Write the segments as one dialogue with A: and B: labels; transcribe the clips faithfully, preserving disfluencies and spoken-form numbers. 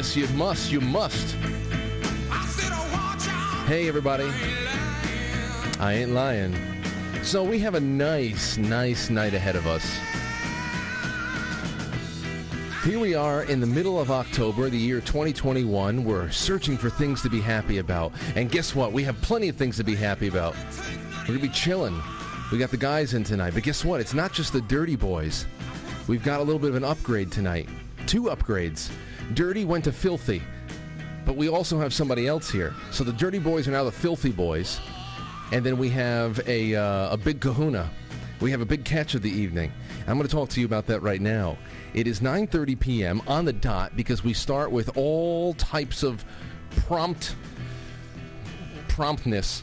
A: Yes, you must. You must. Hey, everybody. I ain't lying. So we have a nice, nice night ahead of us. Here we are in the middle of October, the year twenty twenty-one. We're searching for things to be happy about. And guess what? We have plenty of things to be happy about. We're going to be chilling. We got the guys in tonight. But guess what? It's not just the Dirty Boys. We've got a little bit of an upgrade tonight. Two upgrades. Dirty went to Filthy. But we also have somebody else here. So the Dirty Boys are now the Filthy Boys. And then we have a, uh, a big kahuna. We have a big catch of the evening. I'm going to talk to you about that right now. It is nine thirty p.m. on the dot because we start with all types of prompt promptness.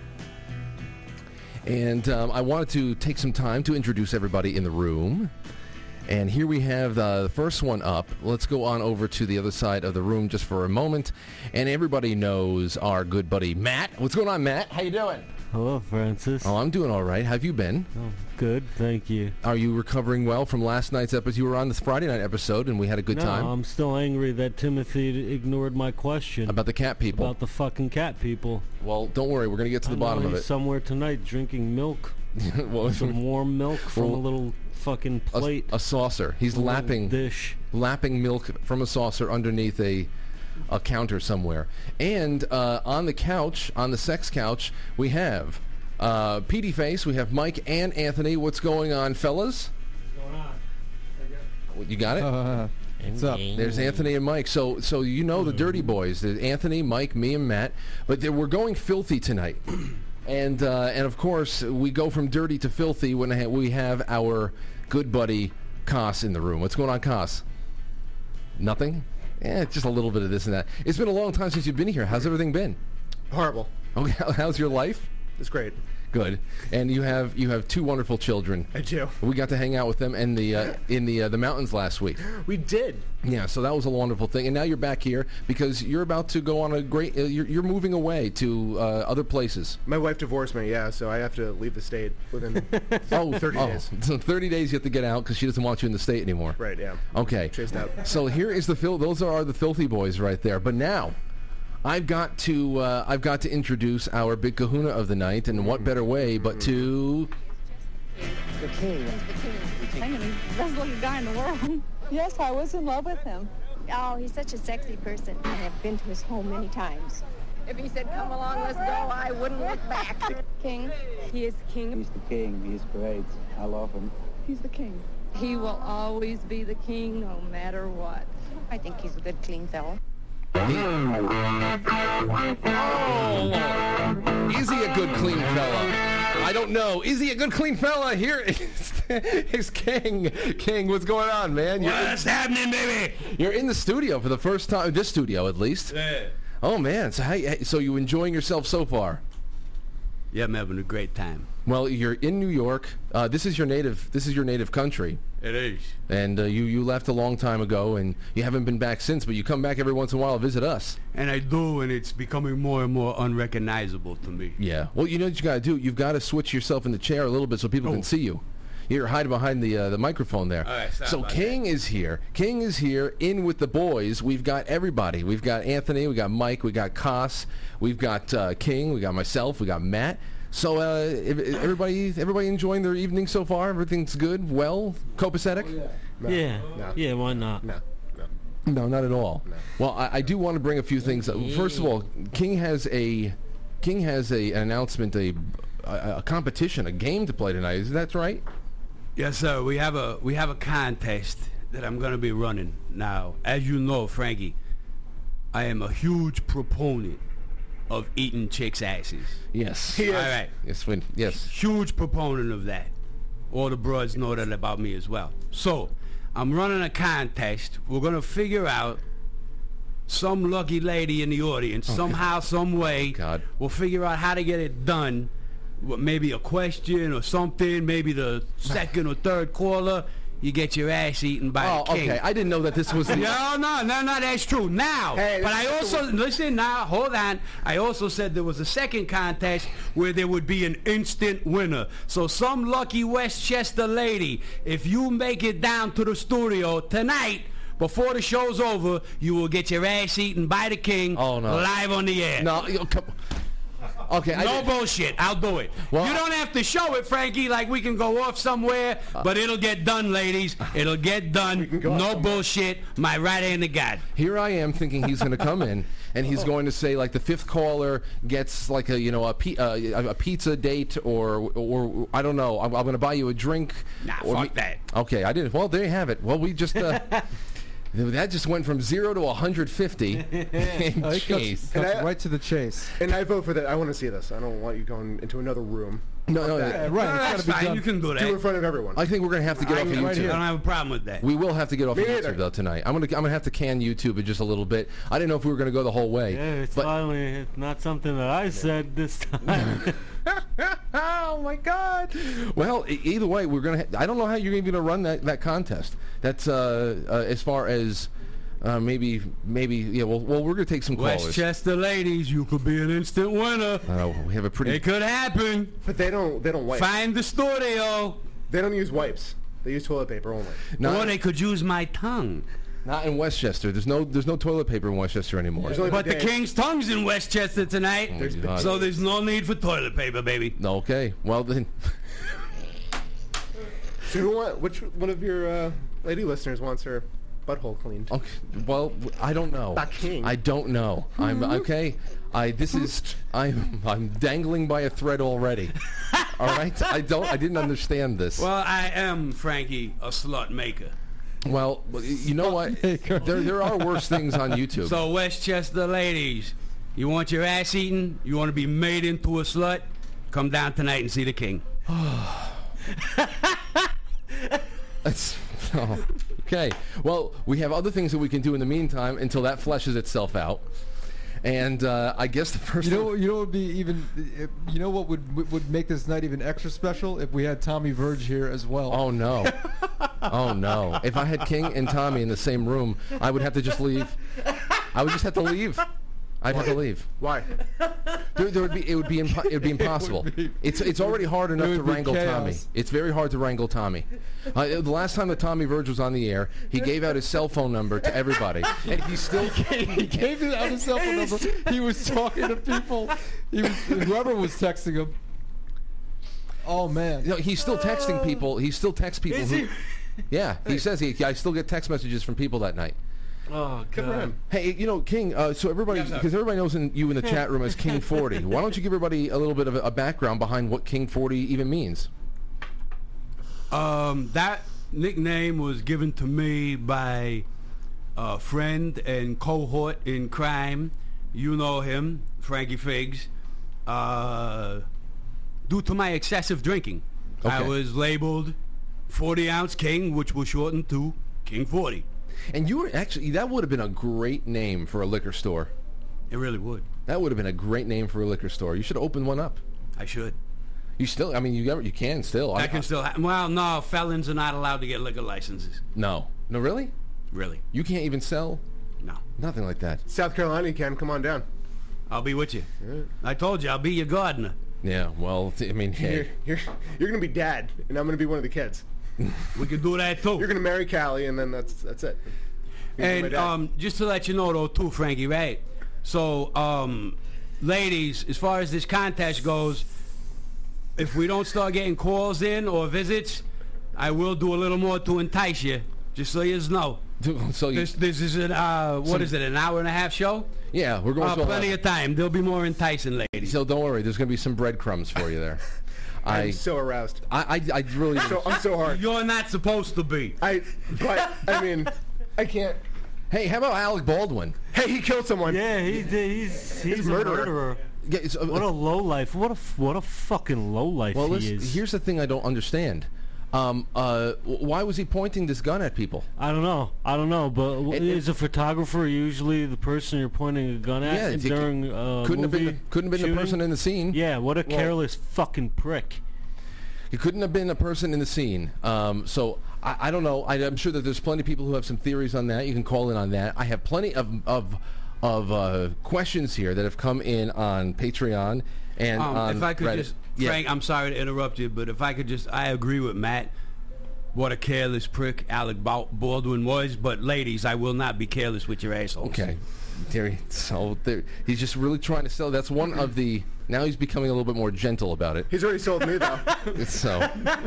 A: And um, I wanted to take some time to introduce everybody in the room. And here we have uh, the first one up. Let's go on over to the other side of the room just for a moment. And everybody knows our good buddy Matt. What's going on, Matt? How you doing?
B: Hello, Francis.
A: Oh, I'm doing all right. How have you been?
B: Oh, good, thank you.
A: Are you recovering well from last night's episode? You were on this Friday night episode, and we had a good
B: no,
A: time.
B: I'm still angry that Timothy ignored my question.
A: About the cat people.
B: About the fucking cat people.
A: Well, don't worry. We're going to get to the
B: I
A: bottom
B: know
A: of
B: he's
A: it.
B: somewhere tonight drinking milk.
A: well,
B: Some warm milk from
A: well,
B: a little fucking plate.
A: A, a saucer. He's
B: a
A: lapping
B: dish.
A: lapping milk from a saucer underneath a a counter somewhere. And uh, on the couch, on the sex couch, we have uh, Petey Face. We have Mike and Anthony. What's going on, fellas?
C: What's going on?
A: You got it?
C: Uh, what's up?
A: There's Anthony and Mike. So so you know the Dirty Boys. There's Anthony, Mike, me, and Matt. But they, we're going filthy tonight. And uh, and of course, we go from dirty to filthy when ha- we have our good buddy Koss in the room. What's going on, Koss? Nothing? Eh, just a little bit of this and that. It's been a long time since you've been here. How's everything been?
C: Horrible.
A: Okay, how's your life?
C: It's great.
A: Good. And you have you have two wonderful children.
C: I do.
A: We got to hang out with them in the uh, in the uh, the mountains last week.
C: We did.
A: Yeah, so that was a wonderful thing. And now you're back here because you're about to go on a great. Uh, you're, you're moving away to uh, other places.
C: My wife divorced me, yeah, so I have to leave the state within
A: oh,
C: thirty
A: oh,
C: days.
A: So thirty days you have to get out because she doesn't want you in the state anymore.
C: Right, yeah.
A: Okay.
C: Chased out.
A: So here is the fil- those are the Filthy Boys right there. But now, I've got to uh, I've got to introduce our big kahuna of the night, and what better way but to
D: The king.
E: I think he's the best looking guy in the world.
F: Yes, I was in love with him.
E: Oh, he's such a sexy person.
D: I have been to his home many times.
E: If he said, come along, let's go, I wouldn't look back. King, he is king.
G: He's the king. He's great. I love him.
F: He's the king.
E: He will always be the king, no matter what.
D: I think he's a good, clean fellow.
A: Oh, is he a good, clean fella? I don't know. Is he a good, clean fella? Here is, is King. King, what's going on, man? You're
H: What's
A: in,
H: happening, baby?
A: You're in the studio for the first time. This studio, at least.
H: Yeah.
A: Oh, man. So, how, so you enjoying yourself so far?
H: Yeah, I'm having a great time.
A: Well, you're in New York. Uh, this is your native. This is your native country.
H: It is.
A: And uh, you you left a long time ago, and you haven't been back since. But you come back every once in a while to visit us.
H: And I do, and it's becoming more and more unrecognizable to me.
A: Yeah. Well, you know what you got to do. You've got to switch yourself in the chair a little bit so people
H: Oh.
A: can see you. You're hiding behind the uh, the microphone there.
H: All right, sorry
A: so
H: about
A: King is here. King is here. In with the boys. We've got everybody. We've got Anthony. We got Mike. We got Koss. We've got uh, King. We got myself. We got Matt. So uh, if, if everybody everybody enjoying their evening so far? Everything's good? Well? Copacetic?
C: Oh, yeah. No.
B: Yeah.
C: No.
B: Yeah, why not?
C: No. No.
A: No, not at all.
C: No.
A: Well, I, I do want to bring a few things. up. First of all, King has a King has a an announcement, a, a a competition, a game to play tonight. Is that right?
H: Yes, sir. We have a we have a contest that I'm going to be running now. As you know, Frankie, I am a huge proponent of eating chicks' asses.
A: Yes.
C: He is.
H: All right.
A: Yes. When, yes.
H: Huge proponent of that. All the broads know that about me as well. So, I'm running a contest. We're going to figure out some lucky lady in the audience,
A: Oh,
H: somehow,
A: God.
H: some way.
A: God.
H: We'll figure out how to get it done. What, maybe a question or something. Maybe the second or third caller, you get your ass eaten by
A: Oh,
H: the king.
A: okay. I didn't know that this was the...
H: No, no, no, no, that's true. Now,
C: Hey,
H: but
C: this
H: I
C: is
H: also, listen now, hold on. I also said there was a second contest where there would be an instant winner. So some lucky Westchester lady, if you make it down to the studio tonight before the show's over, you will get your ass eaten by the king
A: Oh, no.
H: live on the air.
A: No, you- come. Okay, I
H: No
A: did-
H: bullshit. I'll do it.
A: Well,
H: you don't have to show it, Frankie, like we can go off somewhere, but it'll get done, ladies. It'll get done.
C: go off
H: No
C: somewhere.
H: bullshit. My right hand to God.
A: Here I am thinking he's going to come in and he's going to say like the fifth caller gets like a you know a, pi- uh, a pizza date or or I don't know. I'm, I'm going to buy you a drink.
H: Nah,
A: or
H: fuck that.
A: Okay, I didn't. Well, there you have it. Well, we just. Uh, That just went from zero to one hundred fifty.
I: Oh, he cuts,
A: Jeez.
I: cuts
C: I-
I: right to the chase.
C: And I vote for that. I want to see this. I don't want you going into another room.
A: No, no,
C: that.
I: Yeah,
A: no.
I: right.
H: No,
I: it's
H: that's
I: gotta be
H: fine.
I: done.
H: You can do
C: Do in
H: that.
C: front of everyone.
A: I think we're going to have to get off of
C: I'm right
A: YouTube.
C: here.
H: I don't have a problem with that.
A: We will have to get off
C: Me
A: of
C: either.
A: YouTube though tonight. I'm gonna I'm gonna have to can YouTube it just a little bit. I didn't know if we were gonna go the whole way.
B: Yeah, it's
A: but
B: finally not something that I said this time.
A: oh my God! Well, e- either way, we're gonna. Ha- I don't know how you're even gonna run that, that contest. That's uh, uh, as far as uh, maybe maybe yeah. Well, well, we're gonna take some callers.
H: Westchester ladies, you could be an instant winner.
A: Uh, we have a pretty.
H: It could happen.
C: But they don't. They don't wipe.
H: Find the studio.
C: They don't use wipes. They use toilet paper only.
A: not,
H: Or they could use my tongue.
A: not in Westchester. There's no there's no toilet paper in Westchester anymore.
C: There's only
H: But the
C: bidet.
H: King's tongue's in Westchester tonight.
A: Oh, my God.
H: So there's no need for toilet paper, baby.
A: No, okay. Well then.
C: So who want? Which one of your uh, lady listeners wants her butthole cleaned?
A: Okay, well, I don't know.
C: The king.
A: I don't know. I'm okay. I this is I'm I'm dangling by a thread already. All right. I don't. I didn't understand this.
H: Well, I am, Frankie, a slut maker.
A: Well, you know what? There there are worse things on YouTube.
H: So Westchester ladies, you want your ass eaten? You want to be made into a slut? Come down tonight and see the king.
A: That's, oh, okay. Well, we have other things that we can do in the meantime until that fleshes itself out. And uh, I guess the first.
I: You know,
A: thing-
I: you know what would be even. You know what would would make this night even extra special if we had Tommy Verge here as well.
A: Oh no! Oh no! If I had King and Tommy in the same room, I would have to just leave. I would just have to leave. I'd have to leave.
C: Why?
A: There, there would be. It would be. Impo- it would be impossible.
I: be-
A: it's it's already hard enough
I: would
A: to
I: be
A: wrangle
I: chaos.
A: Tommy. It's very hard to wrangle Tommy. Uh, the last time that Tommy Verge was on the air, he gave out his cell phone number to everybody, and he still.
I: He gave it out his cell phone number. He was talking to people. He was whoever was texting him. Oh man!
A: You know, he's still texting people. He still texts people.
B: Is
A: Who,
B: he?
A: yeah, he says he. I still get text messages from people that night.
B: Oh,
C: Good for
B: God.
C: him.
A: Hey, you know, King. Uh, so everybody,
H: Yes, sir.
A: because everybody knows in, you in the chat room as King forty. Why don't you give everybody a little bit of a, a background behind what King forty even means?
H: Um, that nickname was given to me by a friend and cohort in crime. You know him, Frankie Figs. Uh, due to my excessive drinking, I
A: Okay.
H: was labeled forty ounce King, which was shortened to King forty.
A: And you were actually that would have been a great name for a liquor store.
H: It really would.
A: That would have been a great name for a liquor store. You should open one up.
H: I should.
A: You still, I mean, you ever, you can still.
H: I can still. Ha- well, no, felons are not allowed to get liquor licenses.
A: No, no, really.
H: Really?
A: You can't even sell
H: No.
A: nothing like that.
C: South Carolina, you can. Come on down.
H: I'll be with you. I told you, I'll be your gardener.
A: Yeah. Well, I mean,
C: You're,
A: hey,
C: you're, you're going to be dad, and I'm going to be one of the kids.
H: We can do that too.
C: You're going to marry Callie, and then that's that's it. You're gonna be my
H: And
C: dad.
H: um, just to let you know, though, too, Frankie, right? So, um, ladies, as far as this contest goes, if we don't start getting calls in or visits, I will do a little more to entice you, just so you know.
A: so you,
H: This, this is an, uh, what is it, an hour and a half show?
A: yeah, we're going
H: Uh,
A: to
H: plenty of time. There'll be more enticing, ladies.
A: So don't worry, there's going to be some breadcrumbs for you there. I,
C: I'm so aroused.
A: I, I, I really.
C: So I'm so hard.
H: You're not supposed to be.
C: I, but I mean, I can't.
A: Hey, how about Alec Baldwin?
C: Hey, he killed someone.
B: Yeah, he's he's he's,
C: He's
B: a
C: a murderer.
B: murderer.
A: Yeah, it's, uh,
B: What a low life. What a f- what a fucking low life
A: well,
B: he
A: listen,
B: is.
A: here's the thing I don't understand. Um, uh, w- why was he pointing this gun at people?
B: I don't know. I don't know. But w
A: It- it-
B: is a photographer usually the person you're pointing a gun at
A: Yeah, it-
B: during uh,
A: couldn't have
B: movie
A: been. The, couldn't have been
B: shooting?
A: the person in the scene.
B: Yeah, what a careless fucking prick.
A: He couldn't have been a person in the scene. Um, so I, I don't know. I, I'm sure that there's plenty of people who have some theories on that. You can call in on that. I have plenty of of of uh, questions here that have come in on Patreon and
H: Um,
A: on
H: if I could
A: Reddit.
H: just,
A: Yeah.
H: Frank, I'm sorry to interrupt you, but if I could just, I agree with Matt. what a careless prick Alec Bal- Baldwin was. But ladies, I will not be careless with your assholes.
A: Okay, Terry. So there, he's just really trying to sell. That's one of the. Now he's becoming a little bit more gentle about it.
C: He's already sold me though.
A: So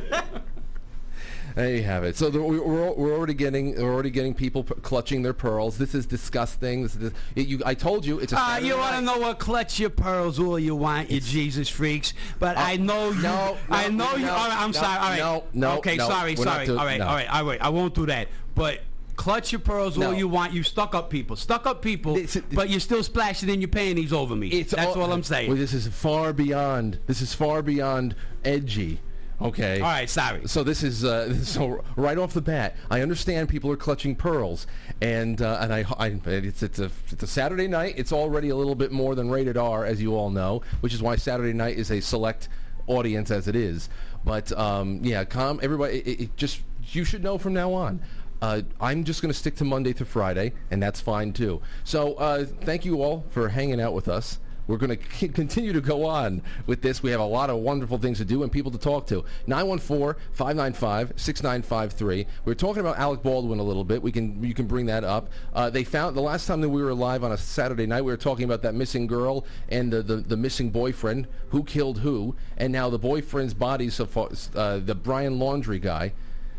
A: there you have it. So the, we're we're already getting we're already getting people p- clutching their pearls. This is disgusting. This is this, it, you. I told you it's a.
H: Ah,
A: Saturday
H: you want to
A: night.
H: know what? Clutch your pearls all you want, you Jesus freaks. But
A: Uh,
H: I know you.
A: no,
H: I
A: no,
H: know you.
A: no,
H: All right, I'm
A: no,
H: sorry. All right.
A: no, no,
H: Okay,
A: no,
H: sorry,
A: we're not
H: sorry.
A: doing-
H: all right,
A: no.
H: all right, all right. I won't do that. But clutch your pearls
A: No.
H: all you want. You stuck up people. Stuck up people.
A: It's-
H: but you're still splashing in your panties over me.
A: It's
H: That's all I'm saying.
A: Well, this is far beyond. This is far beyond edgy. Okay.
H: All right, sorry.
A: So this is uh, so right off the bat. I understand people are clutching pearls, and uh, and I, I it's it's a it's a Saturday night. It's already a little bit more than rated R, as you all know, which is why Saturday night is a select audience as it is. But um, yeah, calm everybody. It, it just you should know from now on. Uh, I'm just going to stick to Monday through Friday, and that's fine too. So uh, thank you all for hanging out with us. We're going to c- continue to go on with this. We have a lot of wonderful things to do and people to talk to. nine one four, five nine five, six nine five three. We were talking about Alec Baldwin a little bit. We can you can bring that up. Uh, they found the last time that we were live on a Saturday night, we were talking about that missing girl and the, the, the missing boyfriend, who killed who, and now the boyfriend's body, so far, uh, the Brian Laundrie guy,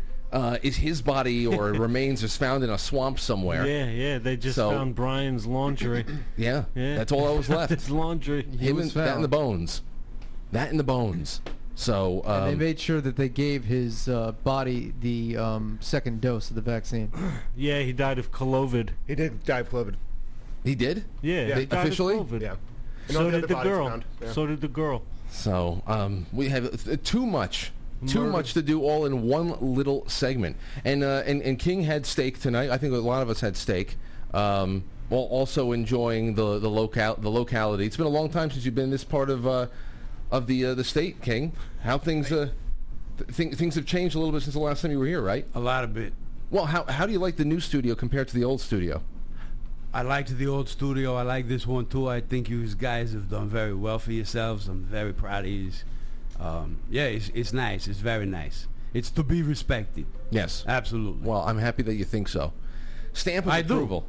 A: uh, is his body or remains is found in a swamp somewhere.
B: Yeah, yeah. They just
A: So-
B: found Brian's laundry.
A: Yeah,
B: Yeah.
A: that's all that was left.
B: His laundry.
A: Him
I: was
A: and that and the
I: found.
A: bones. That and the bones. So um,
I: And they made sure that they gave his uh, body the um, second dose of the vaccine.
B: Yeah, he died of COVID.
C: He did die of COVID.
A: he did.
B: Yeah,
C: Yeah.
B: he died
A: Officially?
B: of COVID.
C: Yeah. And
B: So
C: all the
B: did
C: other
B: the
C: bodies
B: girl.
C: found. Yeah.
B: So did the girl.
A: So um, we have uh, too much, too
B: Murder.
A: much to do all in one little segment. And uh, and and King had steak tonight. I think a lot of us had steak. Um, while also enjoying the the local the locality. It's been a long time since you've been in this part of uh, of the uh, the state, King. How things uh, th- th- things have changed a little bit since the last time you were here, right?
H: A lot of it.
A: Well, how how do you like the new studio compared to the old studio?
H: I liked the old studio. I like this one too. I think you guys have done very well for yourselves. I'm very proud of you. Um, yeah, it's, it's nice. It's very nice. It's to be respected.
A: Yes.
H: Absolutely.
A: Well, I'm happy that you think so. Stamp of
H: I do.
A: approval.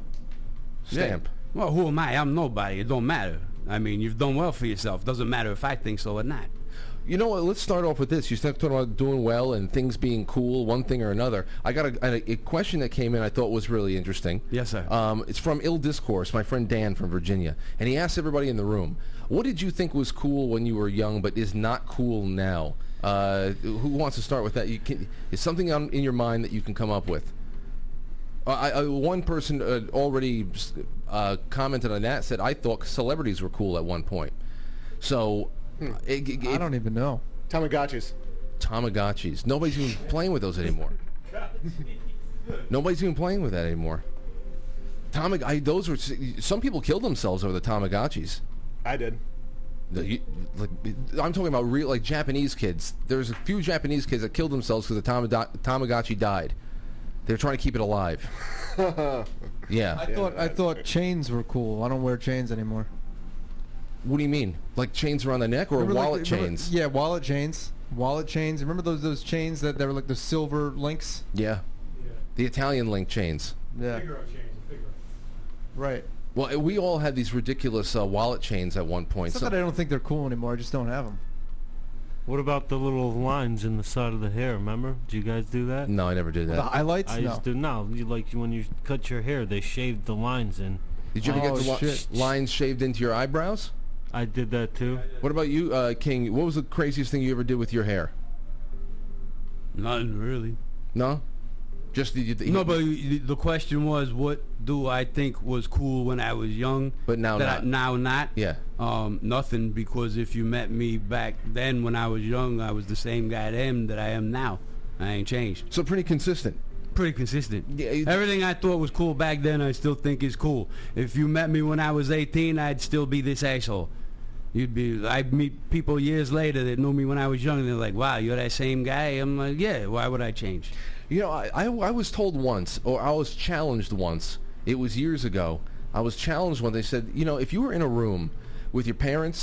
A: Stamp.
H: Yeah. Well, who am I? I'm nobody. It don't matter. I mean, you've done well for yourself. Doesn't matter if I think so or not.
A: You know what? Let's start off with this. You started talking about doing well and things being cool, one thing or another. I got a, a, a question that came in I thought was really interesting.
H: Yes, sir.
A: Um, it's from Ill Discourse, my friend Dan from Virginia. And he asked everybody in the room, what did you think was cool when you were young but is not cool now? Uh, who wants to start with that? You can, is something on, in your mind that you can come up with? Uh, I, I, one person uh, already uh, commented on that, said, I thought celebrities were cool at one point. So... It, it,
I: I don't even know.
C: Tamagotchis.
A: Tamagotchis. Nobody's even playing with those anymore. Nobody's even playing with that anymore. Tamag- I, those were some people killed themselves over the Tamagotchis.
C: I did.
A: The, you, like, I'm talking about real, like Japanese kids. There's a few Japanese kids that killed themselves because the Tamag- Tamagotchi died. They're trying to keep it alive. Yeah.
I: I thought I thought chains were cool. I don't wear chains anymore.
A: What do you mean? Like chains around the neck or
I: Remember, like,
A: wallet
I: the- remember-
A: chains?
I: Yeah, wallet chains. Wallet chains. Remember those those chains that, that were like the silver links?
A: Yeah. The Italian link chains.
I: Yeah. Right.
A: Well, we all had these ridiculous uh, wallet chains at one point.
I: It's
A: So-
I: not that I don't think they're cool anymore. I just don't have them.
B: What about the little lines in the side of the hair? Remember? Did you guys do that?
A: no, I never did
I: The
A: that.
I: highlights?
B: I
I: no.
B: used to. No, you like when you cut your hair, they shaved the lines in.
A: Did you ever
I: Oh,
A: get the li-
I: shit.
A: lines shaved into your eyebrows?
B: I did that too.
A: What about you, uh, King? What was the craziest thing you ever did with your hair?
H: Nothing really.
A: No? Just the, the
H: No, but the question was, what do I think was cool when I was young?
A: But now
H: that
A: not.
H: I, now not.
A: Yeah.
H: Um, nothing, because if you met me back then when I was young, I was the same guy then that I am now. I ain't changed.
A: So pretty consistent.
H: Pretty consistent.
A: Yeah, you-
H: Everything I thought was cool back then, I still think is cool. If you met me when I was eighteen, I'd still be this asshole. You'd be. I'd meet people years later that knew me when I was young, and they're like, "Wow, you're that same guy." I'm like, "Yeah. Why would I change?"
A: You know, I, I, I was told once, or I was challenged once, it was years ago, I was challenged when they said, you know, if you were in a room with your parents,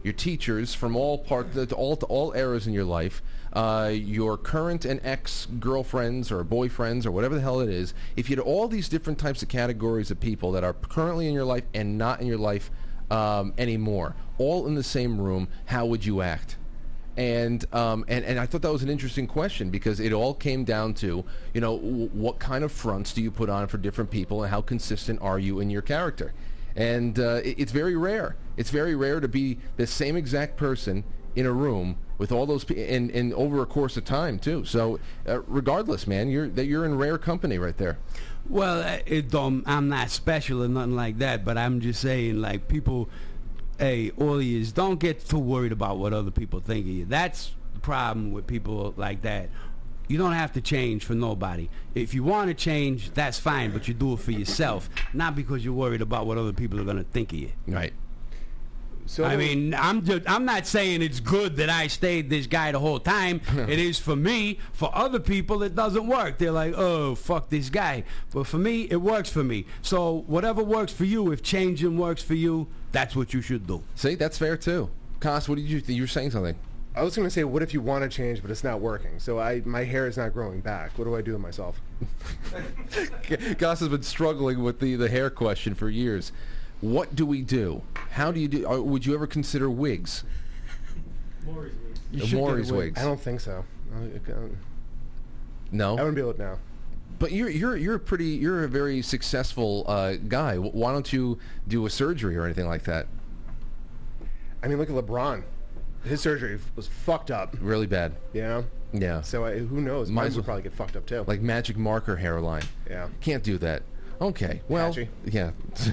A: your teachers from all part, all all eras in your life, uh, your current and ex girlfriends or boyfriends or whatever the hell it is. If you had all these different types of categories of people that are currently in your life and not in your life um, anymore, all in the same room, how would you act? And, um, and and I thought that was an interesting question because it all came down to, you know, w- what kind of fronts do you put on for different people and how consistent are you in your character? And uh, it, it's very rare. It's very rare to be the same exact person in a room with all those people, and, and over a course of time, too. So uh, regardless, man, you're that you're in rare company right there.
H: Well, it don't, I'm not special or nothing like that, but I'm just saying, like, people... Hey, all you is don't get too worried about what other people think of you. That's the problem with people like that. You don't have to change for nobody. If you want to change, that's fine, but you do it for yourself, not because you're worried about what other people are going to think of you.
A: Right.
C: So
H: I mean, I'm just, I'm not saying it's good that I stayed this guy the whole time. It is for me. For other people, it doesn't work. They're like, oh, fuck this guy. But for me, it works for me. So whatever works for you, if changing works for you, that's what you should do.
A: See, that's fair too. Kos, what did you think? You were saying something.
C: I was going to say, what if you want to change, but it's not working? So I, my hair is not growing back. What do I do with myself?
A: Kos has been struggling with the, the hair question for years. What do we do? How do you do? Or would you ever consider wigs?
I: Maury's wigs.
A: The
I: You should
A: Maury's
I: get a wig.
A: wigs.
C: I don't think so. I, I,
A: No.
C: I wouldn't be able to now.
A: But you're you're you're a pretty you're a very successful uh, guy. Why don't you do a surgery or anything like that?
C: I mean, look at LeBron. His surgery was fucked up.
A: Really bad.
C: You know?
A: Yeah.
C: So I, who knows?
A: Might
C: Mine
A: as
C: would
A: well-
C: probably get fucked up too.
A: Like magic marker hairline.
C: Yeah.
A: Can't do that. Okay. Well.
C: Patchy.
A: Yeah.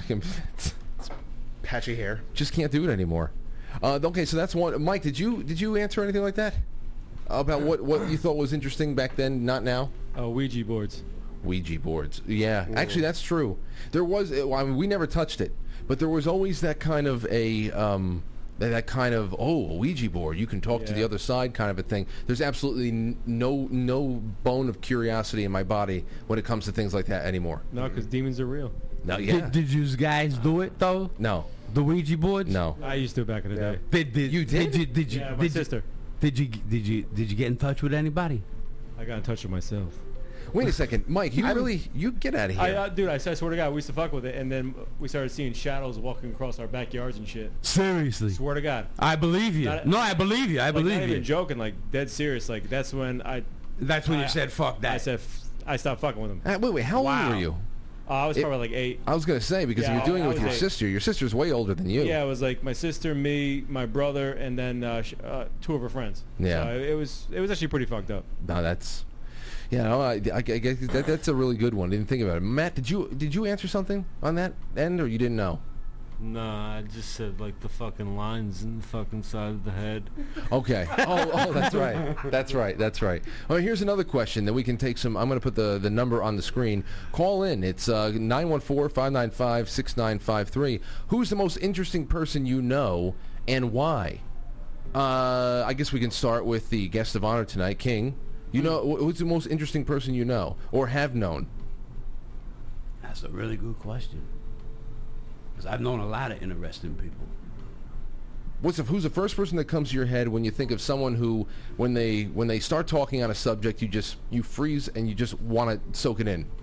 C: Patchy hair.
A: Just can't do it anymore. Uh, okay, so that's one. Mike, did you did you answer anything like that about what what you thought was interesting back then, not now?
I: Uh, Ouija boards.
A: Ouija boards. Yeah, actually, that's true. There was. Well, I mean, we never touched it, but there was always that kind of a um, that, that kind of oh, a Ouija board. You can talk to the
I: Yeah.
A: other side, kind of a thing. There's absolutely n- no no bone of curiosity in my body when it comes to things like that anymore.
I: No, because demons are real.
A: No, yeah,
H: Did, did you guys do it though?
A: no,
H: The Ouija boards?
A: no.
I: I used to back in the
C: Yeah.
I: day.
H: Did, did
A: You did?
H: Did you? Did you?
I: Yeah, my
H: did
I: sister.
H: You, did you? Did you? Did you get in touch with anybody?
I: I got in touch with myself.
A: Wait a second, Mike. You really you get out of here.
I: I, uh, dude, I, I swear to God, we used to fuck with it, and then we started seeing shadows walking across our backyards and shit.
H: Seriously.
I: Swear to God.
H: I believe you.
I: Not-
H: no, I believe you. I
I: Like,
H: believe
I: not
H: you.
I: even joking, like dead serious. Like that's when I.
H: That's when
I: I-
H: you said fuck that.
I: I said f- I stopped fucking with him.
A: Uh, wait, wait. How
I: Wow.
A: old were you?
I: Uh, I was
A: It-
I: probably like eight.
A: I was going to say, because
I: Yeah,
A: if you're doing
I: I
A: it with
I: was
A: your
I: eight.
A: sister, your sister's way older than you.
I: Yeah, it was like my sister, me, my brother, and then uh, sh- uh, two of her friends.
A: Yeah.
I: So it was it was actually pretty fucked up.
A: No, that's... Yeah, no, I, I, I guess that, that's a really good one. Didn't think about it. Matt, did you did you answer something on that end, or you didn't know?
B: Nah, I just said like the fucking lines in the fucking side of the head.
A: Okay. Oh, oh, that's right. That's right. That's right. All right, here's another question that we can take some... I'm going to put the, the number on the screen. Call in. It's uh, nine one four, five nine five, six nine five three. Who's the most interesting person you know, and why? Uh, I guess we can start with the guest of honor tonight, King. You know, wh- who's the most interesting person you know, or have known?
H: That's a really good question. Because I've known a lot of interesting people.
A: What's the, who's the first person that comes to your head when you think of someone who, when they when they start talking on a subject, you just you freeze and you just want to soak it in?